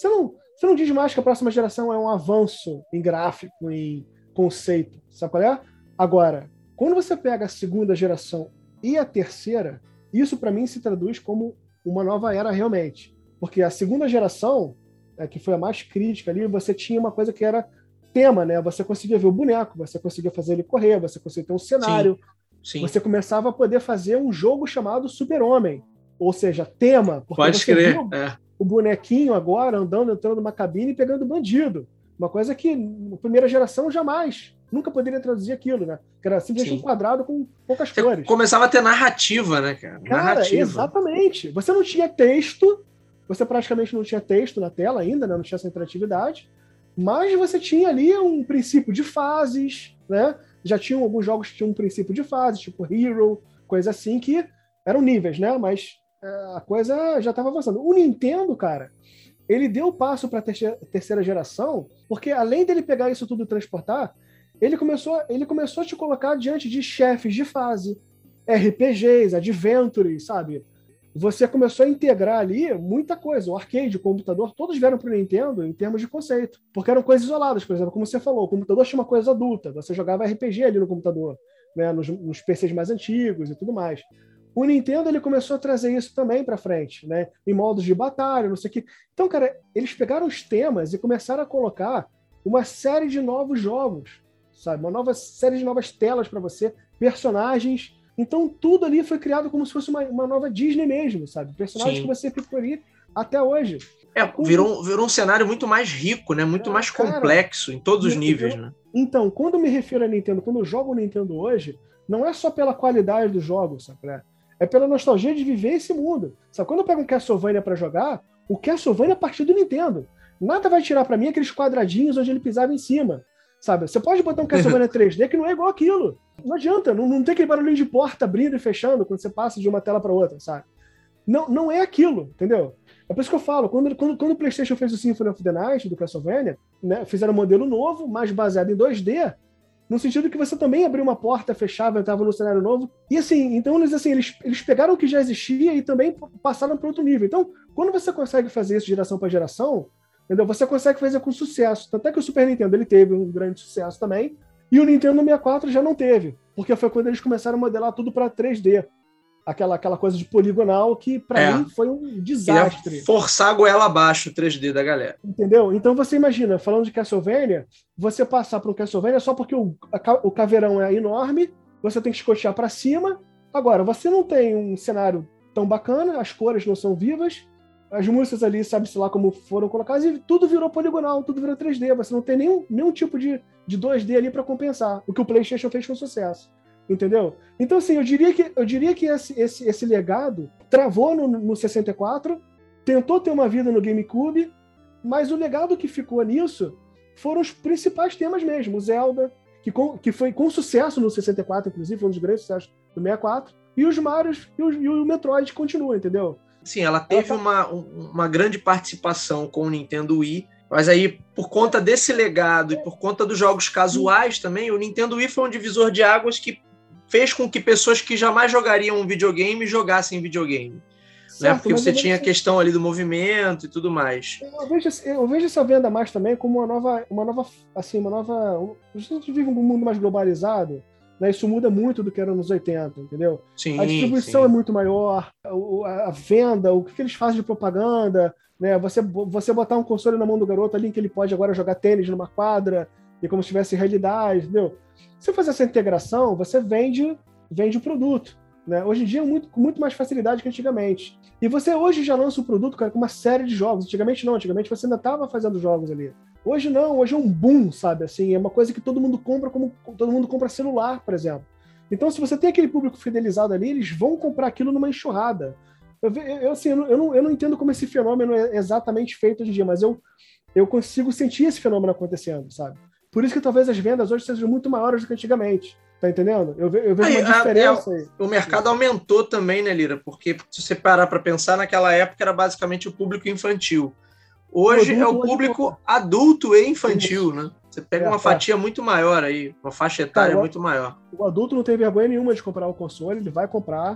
você não, você não diz mais que a próxima geração é um avanço em gráfico, em conceito, sabe qual é? Agora, quando você pega a segunda geração e a terceira, isso para mim se traduz como uma nova era realmente. Porque a segunda geração, é, que foi a mais crítica ali, você tinha uma coisa que era tema, né? Você conseguia ver o boneco, você conseguia fazer ele correr, você conseguia ter um cenário. Sim, sim. Você começava a poder fazer um jogo chamado Super-Homem. Ou seja, tema. Porque Pode você crer, viu é. o bonequinho agora andando, entrando numa cabine e pegando bandido. Uma coisa que na primeira geração jamais, nunca poderia traduzir aquilo, né? Que era simplesmente um quadrado com poucas Você cores. Começava a ter narrativa, né, cara? Cara, narrativa. Exatamente. Você não tinha texto, você praticamente não tinha texto na tela ainda, né? Não tinha essa interatividade, mas você tinha ali um princípio de fases, né? Já tinham alguns jogos que tinham um princípio de fases, tipo Hero, coisa assim, que eram níveis, né? Mas é, a coisa já estava avançando. O Nintendo, cara, ele deu o passo para a terceira, terceira geração, porque além dele pegar isso tudo e transportar, ele começou, ele começou a te colocar diante de chefes de fase, R P Gs, adventures, sabe? Você começou a integrar ali muita coisa. O arcade, o computador, todos vieram para o Nintendo em termos de conceito. Porque eram coisas isoladas, por exemplo, como você falou, o computador tinha uma coisa adulta, você jogava R P G ali no computador, né, nos, nos P Cs mais antigos e tudo mais. O Nintendo ele começou a trazer isso também para frente, né, em modos de batalha, não sei o quê. Então, cara, eles pegaram os temas e começaram a colocar uma série de novos jogos, sabe? Uma nova série de novas telas para você, personagens. Então, tudo ali foi criado como se fosse uma, uma nova Disney mesmo, sabe? Personagens Sim. que você ficou ali até hoje. É, virou, virou um cenário muito mais rico, né? Muito é, mais cara, complexo em todos os níveis, eu, né? Então, quando eu me refiro a Nintendo, quando eu jogo o Nintendo hoje, não é só pela qualidade do jogo, sabe? É pela nostalgia de viver esse mundo. Sabe? Quando eu pego um Castlevania pra jogar, o Castlevania é a partir do Nintendo. Nada vai tirar pra mim aqueles quadradinhos onde ele pisava em cima. Sabe? Você pode botar um Castlevania três D que não é igual aquilo. Não adianta, não, não tem aquele barulhinho de porta abrindo e fechando quando você passa de uma tela para outra, sabe? Não, não é aquilo, entendeu? É por isso que eu falo, quando, quando, quando o PlayStation fez o Symphony of the Night, do Castlevania, né, fizeram um modelo novo, mais baseado em dois D, no sentido que você também abriu uma porta, fechava, entrava no cenário novo. E assim, então eles, assim, eles, eles pegaram o que já existia e também passaram para outro nível. Então, quando você consegue fazer isso de geração para geração, entendeu? Você consegue fazer com sucesso. Tanto é que o Super Nintendo ele teve um grande sucesso também, e o Nintendo sessenta e quatro já não teve, porque foi quando eles começaram a modelar tudo para três D. Aquela, aquela coisa de poligonal que, para é. mim, foi um desastre. Ia forçar a goela abaixo o três D da galera. Entendeu? Então você imagina, falando de Castlevania, você passar para um Castlevania só porque o, a, o caveirão é enorme, você tem que escotear para cima. Agora, você não tem um cenário tão bacana, as cores não são vivas, as músicas ali, sabe-se lá como foram colocadas, e tudo virou poligonal, tudo virou três D. Você não tem nenhum, nenhum tipo de, de dois D ali para compensar, o que o PlayStation fez com sucesso. Entendeu? Então, assim, eu diria que, eu diria que esse, esse, esse legado travou no, no sessenta e quatro, tentou ter uma vida no GameCube, mas o legado que ficou nisso foram os principais temas mesmo. O Zelda, que, com, que foi com sucesso no sessenta e quatro, inclusive, foi um dos grandes sucessos do sessenta e quatro, e os Marios e o, e o Metroid continuam, entendeu? Sim, ela teve ela... Uma, uma grande participação com o Nintendo Wii, mas aí, por conta desse legado e por conta dos jogos casuais também, o Nintendo Wii foi um divisor de águas que fez com que pessoas que jamais jogariam um videogame jogassem videogame. Certo, né? Porque você tinha a questão ali do movimento e tudo mais. Eu vejo, eu vejo essa venda mais também como uma nova, uma nova, assim, uma nova... A gente vive um mundo mais globalizado, né? Isso muda muito do que era nos oitenta, entendeu? Sim, a distribuição sim. é muito maior, a, a venda, o que eles fazem de propaganda, né? Você, você botar um console na mão do garoto ali que ele pode agora jogar tênis numa quadra e como se tivesse realidade, entendeu? Se você fazer essa integração, você vende, vende o produto, né? Hoje em dia é muito, com muito mais facilidade que antigamente. E você hoje já lança o produto, cara, com uma série de jogos. Antigamente não, antigamente você ainda estava fazendo jogos ali. Hoje não, hoje é um boom, sabe? Assim, é uma coisa que todo mundo compra, como todo mundo compra celular, por exemplo. Então, se você tem aquele público fidelizado ali, eles vão comprar aquilo numa enxurrada. Eu, eu, assim, eu, não, eu, não, eu não entendo como esse fenômeno é exatamente feito hoje em dia, mas eu, eu consigo sentir esse fenômeno acontecendo, sabe? Por isso que talvez as vendas hoje sejam muito maiores do que antigamente. Tá entendendo? Eu, eu vejo aí, uma diferença a, aí. O mercado aumentou também, né, Lira? Porque se você parar para pensar, naquela época era basicamente o público infantil. Hoje é o público hoje... adulto e infantil, isso. Né? Você pega é, uma fatia é. muito maior aí, uma faixa etária Cara, muito maior. O adulto não tem vergonha nenhuma de comprar o console, ele vai comprar.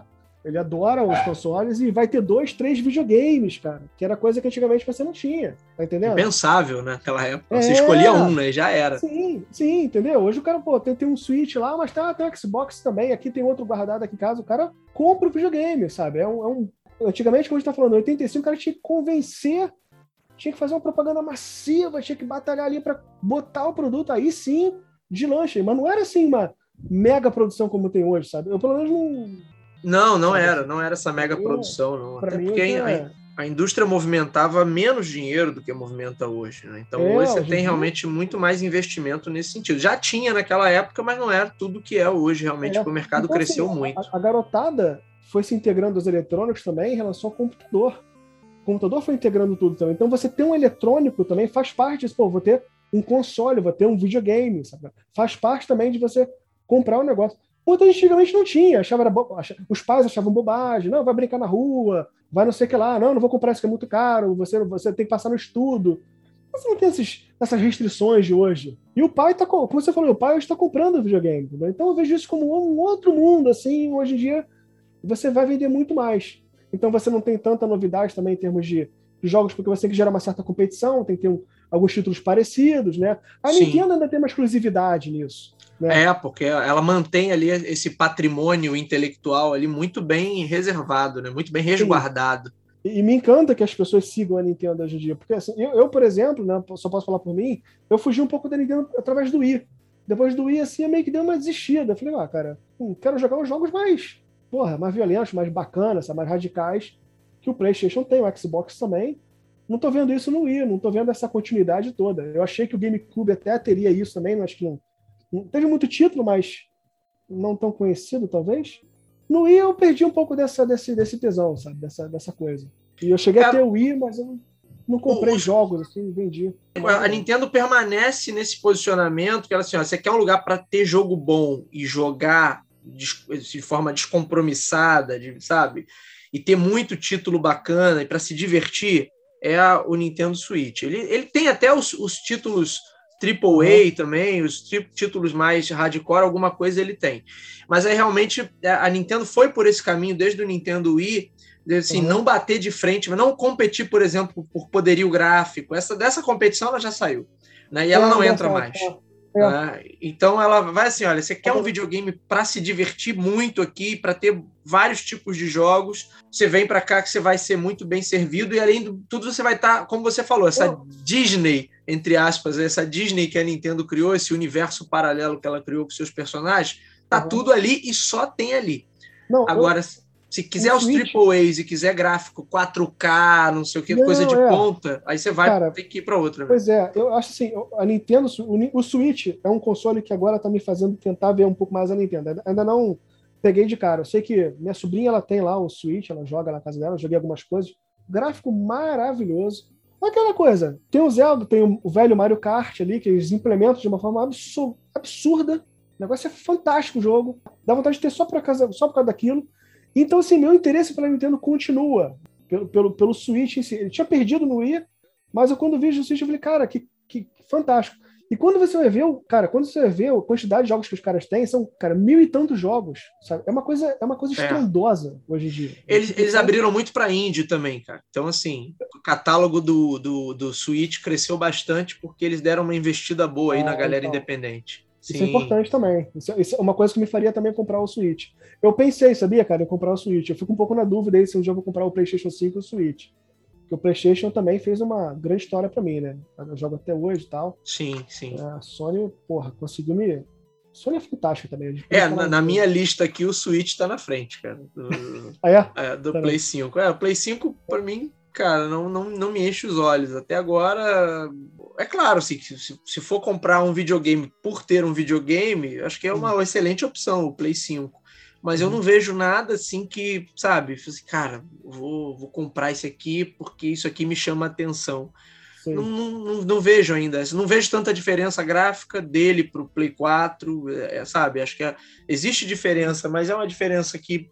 Ele adora os consoles e vai ter dois, três videogames, cara. Que era coisa que antigamente você não tinha. Tá entendendo? Impensável, né? Naquela época. É, você escolhia um, né? Já era. Sim, sim, entendeu? Hoje o cara, pô, tem, tem um Switch lá, mas tá, tem um Xbox também. Aqui tem outro guardado aqui em casa. O cara compra o videogame, sabe? É um, é um... Antigamente, como a gente tá falando, em oitenta e cinco, o cara tinha que convencer, tinha que fazer uma propaganda massiva, tinha que batalhar ali pra botar o produto aí sim de lanche. Mas não era assim uma mega produção como tem hoje, sabe? Eu, pelo menos, não. Não, não era, não era essa mega produção, não. Até porque a, a indústria movimentava menos dinheiro do que movimenta hoje, né? Então hoje você tem realmente muito mais investimento nesse sentido. Já tinha naquela época, mas não era tudo que é hoje, realmente, porque o mercado cresceu muito. A, a garotada foi se integrando aos eletrônicos também em relação ao computador. O computador foi integrando tudo também. Então você ter um eletrônico também faz parte disso. Pô, vou ter um console, vou ter um videogame, sabe? Faz parte também de você comprar um negócio. Muita gente antigamente não tinha, achava era bo... os pais achavam bobagem, não, vai brincar na rua, vai não sei o que lá, não, não vou comprar isso que é muito caro, você, você tem que passar no estudo. Você não tem esses, essas restrições de hoje. E o pai tá, como você falou, o pai hoje está comprando videogame, entendeu? Então eu vejo isso como um outro mundo, assim, hoje em dia você vai vender muito mais. Então você não tem tanta novidade também em termos de, de jogos, porque você tem que gerar uma certa competição, tem que ter um, alguns títulos parecidos, né? A Sim. Nintendo ainda tem uma exclusividade nisso. Né? É, porque ela mantém ali esse patrimônio intelectual ali muito bem reservado, né? Muito bem resguardado. E, e me encanta que as pessoas sigam a Nintendo hoje em dia, porque assim, eu, eu, por exemplo, né, só posso falar por mim, eu fugi um pouco da Nintendo através do Wii. Depois do Wii, assim, eu meio que dei uma desistida. Eu falei, ah, cara, hum, quero jogar uns jogos mais, porra, mais violentos, mais bacanas, mais radicais, que o PlayStation tem, o Xbox também. Não tô vendo isso no Wii, não tô vendo essa continuidade toda. Eu achei que o GameCube até teria isso também, mas acho que não. Não teve muito título, mas não tão conhecido, talvez. No Wii eu perdi um pouco dessa, desse, desse tesão, sabe? Dessa, dessa coisa. E eu cheguei é, a ter o Wii, mas eu não comprei o, jogos, assim, vendi. A Nintendo permanece nesse posicionamento que ela assim, ó, você quer um lugar para ter jogo bom e jogar de, de forma descompromissada, de, sabe? E ter muito título bacana e para se divertir, é a, o Nintendo Switch. Ele, ele tem até os, os títulos Triple A uhum. também, os títulos mais hardcore, alguma coisa ele tem. Mas aí realmente a Nintendo foi por esse caminho desde o Nintendo Wii, de, assim, uhum. não bater de frente, mas não competir, por exemplo, por poderio gráfico. Essa, dessa competição ela já saiu, né? E ela é, não entra é, mais. É. Né? Então ela vai assim, olha, você quer um videogame para se divertir muito aqui, para ter vários tipos de jogos, você vem para cá que você vai ser muito bem servido e além de tudo você vai estar, tá, como você falou, essa uhum. Disney, entre aspas, essa Disney que a Nintendo criou, esse universo paralelo que ela criou com seus personagens, tá uhum. tudo ali e só tem ali. Não, Agora, eu... se quiser os Triple A's e quiser gráfico quatro K, não sei o que, não, coisa de é. ponta, aí você vai Cara, ter que ir para outra. Pois é, eu acho assim, a Nintendo, o Switch é um console que agora tá me fazendo tentar ver um pouco mais a Nintendo. Ainda não peguei de cara. Eu sei que minha sobrinha, ela tem lá o Switch, ela joga na casa dela, eu joguei algumas coisas. Gráfico maravilhoso. Aquela coisa, tem o Zelda, tem o velho Mario Kart ali, que eles implementam de uma forma absur- absurda. O negócio é fantástico o jogo. Dá vontade de ter só por causa, só por causa daquilo. Então, assim, meu interesse pela Nintendo continua. Pelo, pelo, pelo Switch em si. Ele tinha perdido no Wii, mas eu quando vi o Switch, eu falei, cara, que, que fantástico. E quando você vai ver, cara, quando você vai ver a quantidade de jogos que os caras têm, são, cara, mil e tantos jogos, sabe? É uma coisa, é uma coisa estrondosa é. hoje em dia. Eles, eles abriram muito para indie também, cara. Então, assim, o catálogo do, do, do Switch cresceu bastante porque eles deram uma investida boa aí ah, na galera então. independente. Isso Sim. é importante também. Isso, isso é uma coisa que me faria também comprar o Switch. Eu pensei, sabia, cara, em comprar o Switch. Eu fico um pouco na dúvida aí se um dia eu vou comprar o PlayStation cinco ou o Switch. Porque o PlayStation também fez uma grande história pra mim, né? Eu jogo até hoje e tal. Sim, sim. A Sony, porra, conseguiu me... A Sony é fantástica também. É, na, na minha lista aqui o Switch tá na frente, cara. Do, ah, é? é, do Play cinco. É, o Play cinco, pra mim, cara, não, não, não me enche os olhos. Até agora, é claro, assim, se, se for comprar um videogame por ter um videogame, acho que é uma hum. excelente opção o Play cinco. Mas eu não vejo nada assim que, sabe, assim, cara, vou, vou comprar esse aqui porque isso aqui me chama a atenção. Não, não, não vejo ainda, não vejo tanta diferença gráfica dele para o Play quatro, é, sabe? Acho que é, existe diferença, mas é uma diferença que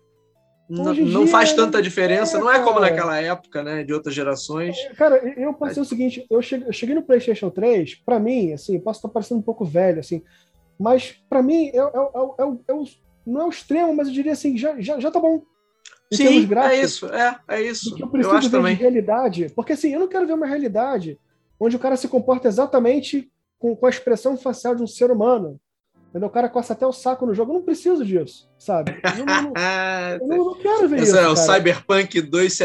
n- não faz tanta diferença, é, não é como naquela época, né, de outras gerações. Cara, eu posso dizer o seguinte, eu cheguei, eu cheguei no PlayStation três, para mim, assim, posso estar parecendo um pouco velho, assim, mas para mim é, é, é, é, é o não é o extremo, mas eu diria assim, já, já, já tá bom. em Sim, termos gráficos, é isso, é, é isso. do que eu Eu preciso acho ver também. de realidade. Porque assim, eu não quero ver uma realidade onde o cara se comporta exatamente com, com a expressão facial de um ser humano. Entendeu? O cara coça até o saco no jogo. Eu não preciso disso, sabe? Eu não, não, eu não, não quero ver Esse é isso, o cara. Cyberpunk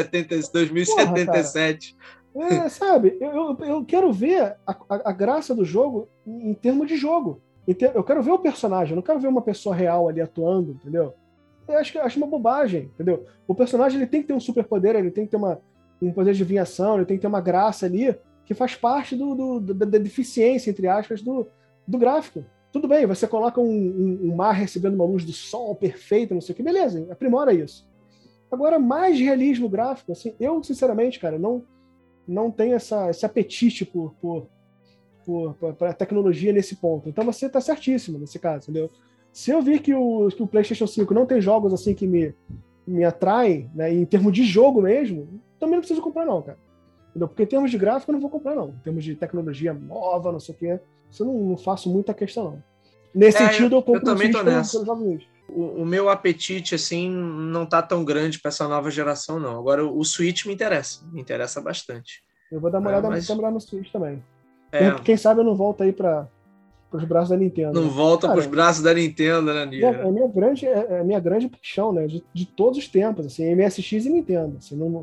dois mil e setenta e sete. É, sabe? Eu, eu, eu quero ver a, a, a graça do jogo em, em termos de jogo. Em ter- Eu quero ver o personagem, eu não quero ver uma pessoa real ali atuando, entendeu? Eu acho, que- acho uma bobagem, entendeu? O personagem ele tem que ter um superpoder, ele tem que ter uma, um poder de adivinhação, ele tem que ter uma graça ali que faz parte do, do- da, da deficiência, entre aspas, do, do gráfico. Tudo bem, você coloca um, um- um mar recebendo uma luz do sol perfeita, não sei o que, beleza, aprimora isso. Agora, mais realismo gráfico, assim, eu, sinceramente, cara, não, não tenho essa, esse apetite por, por, por, por, por tecnologia nesse ponto. Então você está certíssimo nesse caso, entendeu? Se eu vir que o, que o PlayStation cinco não tem jogos assim que me, me atraem, né, em termos de jogo mesmo, também não preciso comprar, não, cara. Entendeu? Porque em termos de gráfico eu não vou comprar, não. Em termos de tecnologia nova, não sei o quê, isso eu não, não faço muita questão, não. Nesse É, sentido, eu eu compro um também Switch tô pelo, nessa. pelo jogo indie. O, o meu apetite, assim, não tá tão grande para essa nova geração, não. Agora, o, o Switch me interessa, me interessa bastante. Eu vou dar uma É, olhada mas, também no Switch também. é, Quem sabe eu não volto aí para os braços da Nintendo, não né? volta pros Cara, braços da Nintendo, né, minha, Nira? é minha grande, é, é minha grande paixão, né? De, de todos os tempos, assim, M S X e Nintendo. Assim, não,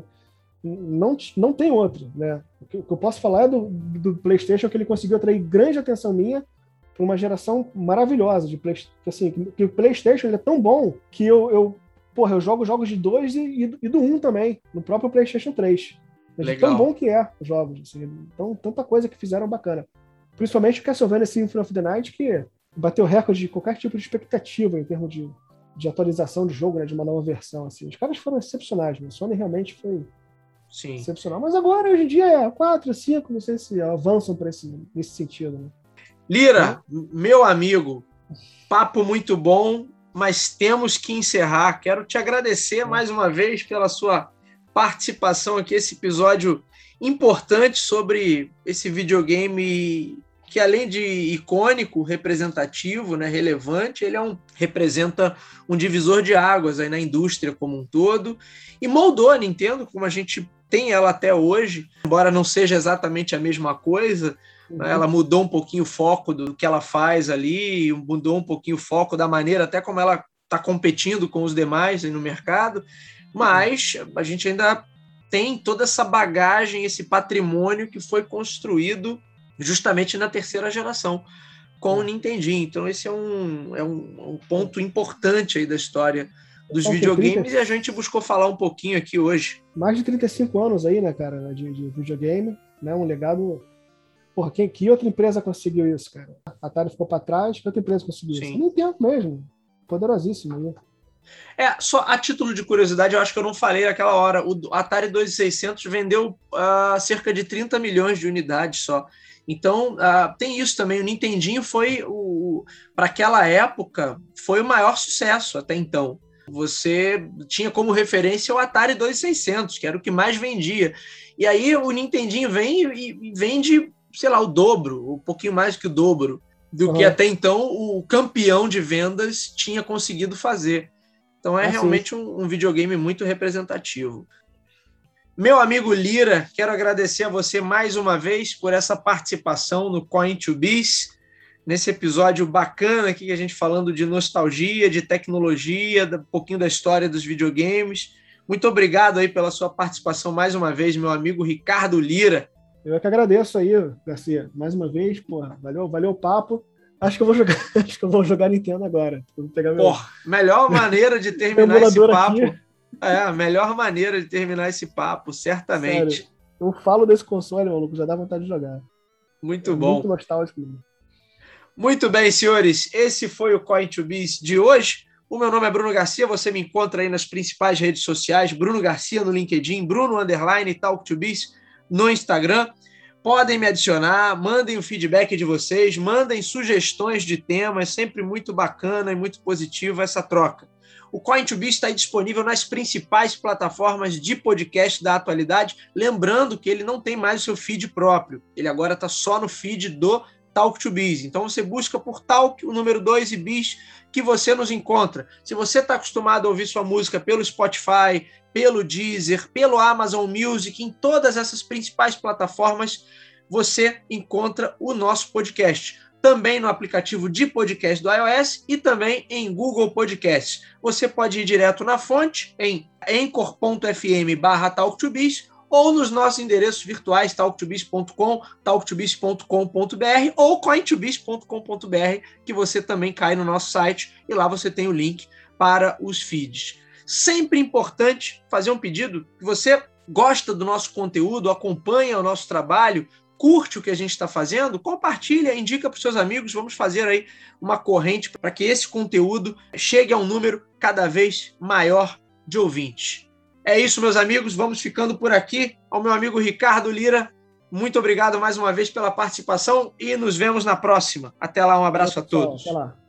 não, não tem outro, né? O que, o que eu posso falar é do, do PlayStation, que ele conseguiu atrair grande atenção minha para uma geração maravilhosa de PlayStation. Assim, que, que o PlayStation ele é tão bom que eu, eu, porra, eu jogo jogos de dois e, e, do- e do um também, no próprio PlayStation três. De tão Legal. bom que é os jogos. Assim, tão, tanta coisa que fizeram bacana. Principalmente o Castlevania Symphony of the Night, que bateu recorde de qualquer tipo de expectativa em termos de, de atualização de jogo, né, de uma nova versão. Assim. Os caras foram excepcionais, né? A Sony realmente foi Sim. excepcional. Mas agora, hoje em dia, é quatro, cinco, não sei se avançam para esse, nesse sentido. Né? Lira, meu amigo, papo muito bom, mas temos que encerrar. Quero te agradecer mais uma vez pela sua participação aqui, esse episódio importante sobre esse videogame que, além de icônico, representativo, né, relevante, ele é um, representa um divisor de águas aí na indústria como um todo e moldou a Nintendo como a gente tem ela até hoje, embora não seja exatamente a mesma coisa. Uhum. Ela mudou um pouquinho o foco do que ela faz ali, mudou um pouquinho o foco da maneira até como ela está competindo com os demais no mercado, mas a gente ainda tem toda essa bagagem, esse patrimônio que foi construído justamente na terceira geração com o Nintendinho. Então esse é um, é um, um ponto importante aí da história dos Então, videogames trinta... e a gente buscou falar um pouquinho aqui hoje. Mais de trinta e cinco anos aí, né, cara, de, de videogame, né, um legado. Porra, quem, que outra empresa conseguiu isso, cara? A Atari ficou para trás, que outra empresa conseguiu Sim. isso? A Nintendo mesmo, poderosíssimo, né? É, só a título de curiosidade, eu acho que eu não falei naquela hora, o Atari dois mil e seiscentos vendeu uh, cerca de trinta milhões de unidades só. Então, uh, tem isso também, o Nintendinho foi, o, para aquela época, foi o maior sucesso até então. Você tinha como referência o Atari dois mil e seiscentos, que era o que mais vendia. E aí o Nintendinho vem e, e vende, sei lá, o dobro, um pouquinho mais que o dobro, do uhum. que até então o campeão de vendas tinha conseguido fazer. Então é ah, realmente um, um videogame muito representativo. Meu amigo Lira, quero agradecer a você mais uma vez por essa participação no Coin to Biz, nesse episódio bacana aqui, a gente falando de nostalgia, de tecnologia, um pouquinho da história dos videogames. Muito obrigado aí pela sua participação mais uma vez, meu amigo Ricardo Lira. Eu é que agradeço aí, Garcia, mais uma vez, porra, valeu, valeu o papo. Acho que eu vou jogar, acho que eu vou jogar Nintendo agora. Vou pegar meu... Porra, melhor maneira de terminar esse papo. Aqui. É, a melhor maneira de terminar esse papo, certamente. Sério, eu falo desse console, maluco, já dá vontade de jogar. Muito é bom. Muito nostálgico. Muito bem, senhores. Esse foi o Coin to Biz de hoje. O meu nome é Bruno Garcia, você me encontra aí nas principais redes sociais, Bruno Garcia no LinkedIn, Bruno Underline Talk to Biz no Instagram. Podem me adicionar, mandem o feedback de vocês, mandem sugestões de temas, sempre muito bacana e muito positivo essa troca. O Coin to Biz está aí disponível nas principais plataformas de podcast da atualidade, lembrando que ele não tem mais o seu feed próprio, ele agora está só no feed do Talk to Biz. Então você busca por Talk, o número dois e Biz, que você nos encontra. Se você está acostumado a ouvir sua música pelo Spotify, pelo Deezer, pelo Amazon Music, em todas essas principais plataformas, você encontra o nosso podcast. Também no aplicativo de podcast do iOS e também em Google Podcasts. Você pode ir direto na fonte em anchor.fm barra talktobiz ou nos nossos endereços virtuais talk to biz ponto com, talk to biz ponto com ponto b r ou coin to biz ponto com ponto b r, que você também cai no nosso site e lá você tem o link para os feeds. Sempre importante fazer um pedido, que você gosta do nosso conteúdo, acompanha o nosso trabalho, curte o que a gente está fazendo, compartilha, indica para os seus amigos, vamos fazer aí uma corrente para que esse conteúdo chegue a um número cada vez maior de ouvintes. É isso, meus amigos, vamos ficando por aqui. Ao meu amigo Ricardo Lira, muito obrigado mais uma vez pela participação e nos vemos na próxima. Até lá, um abraço a todos. Até lá.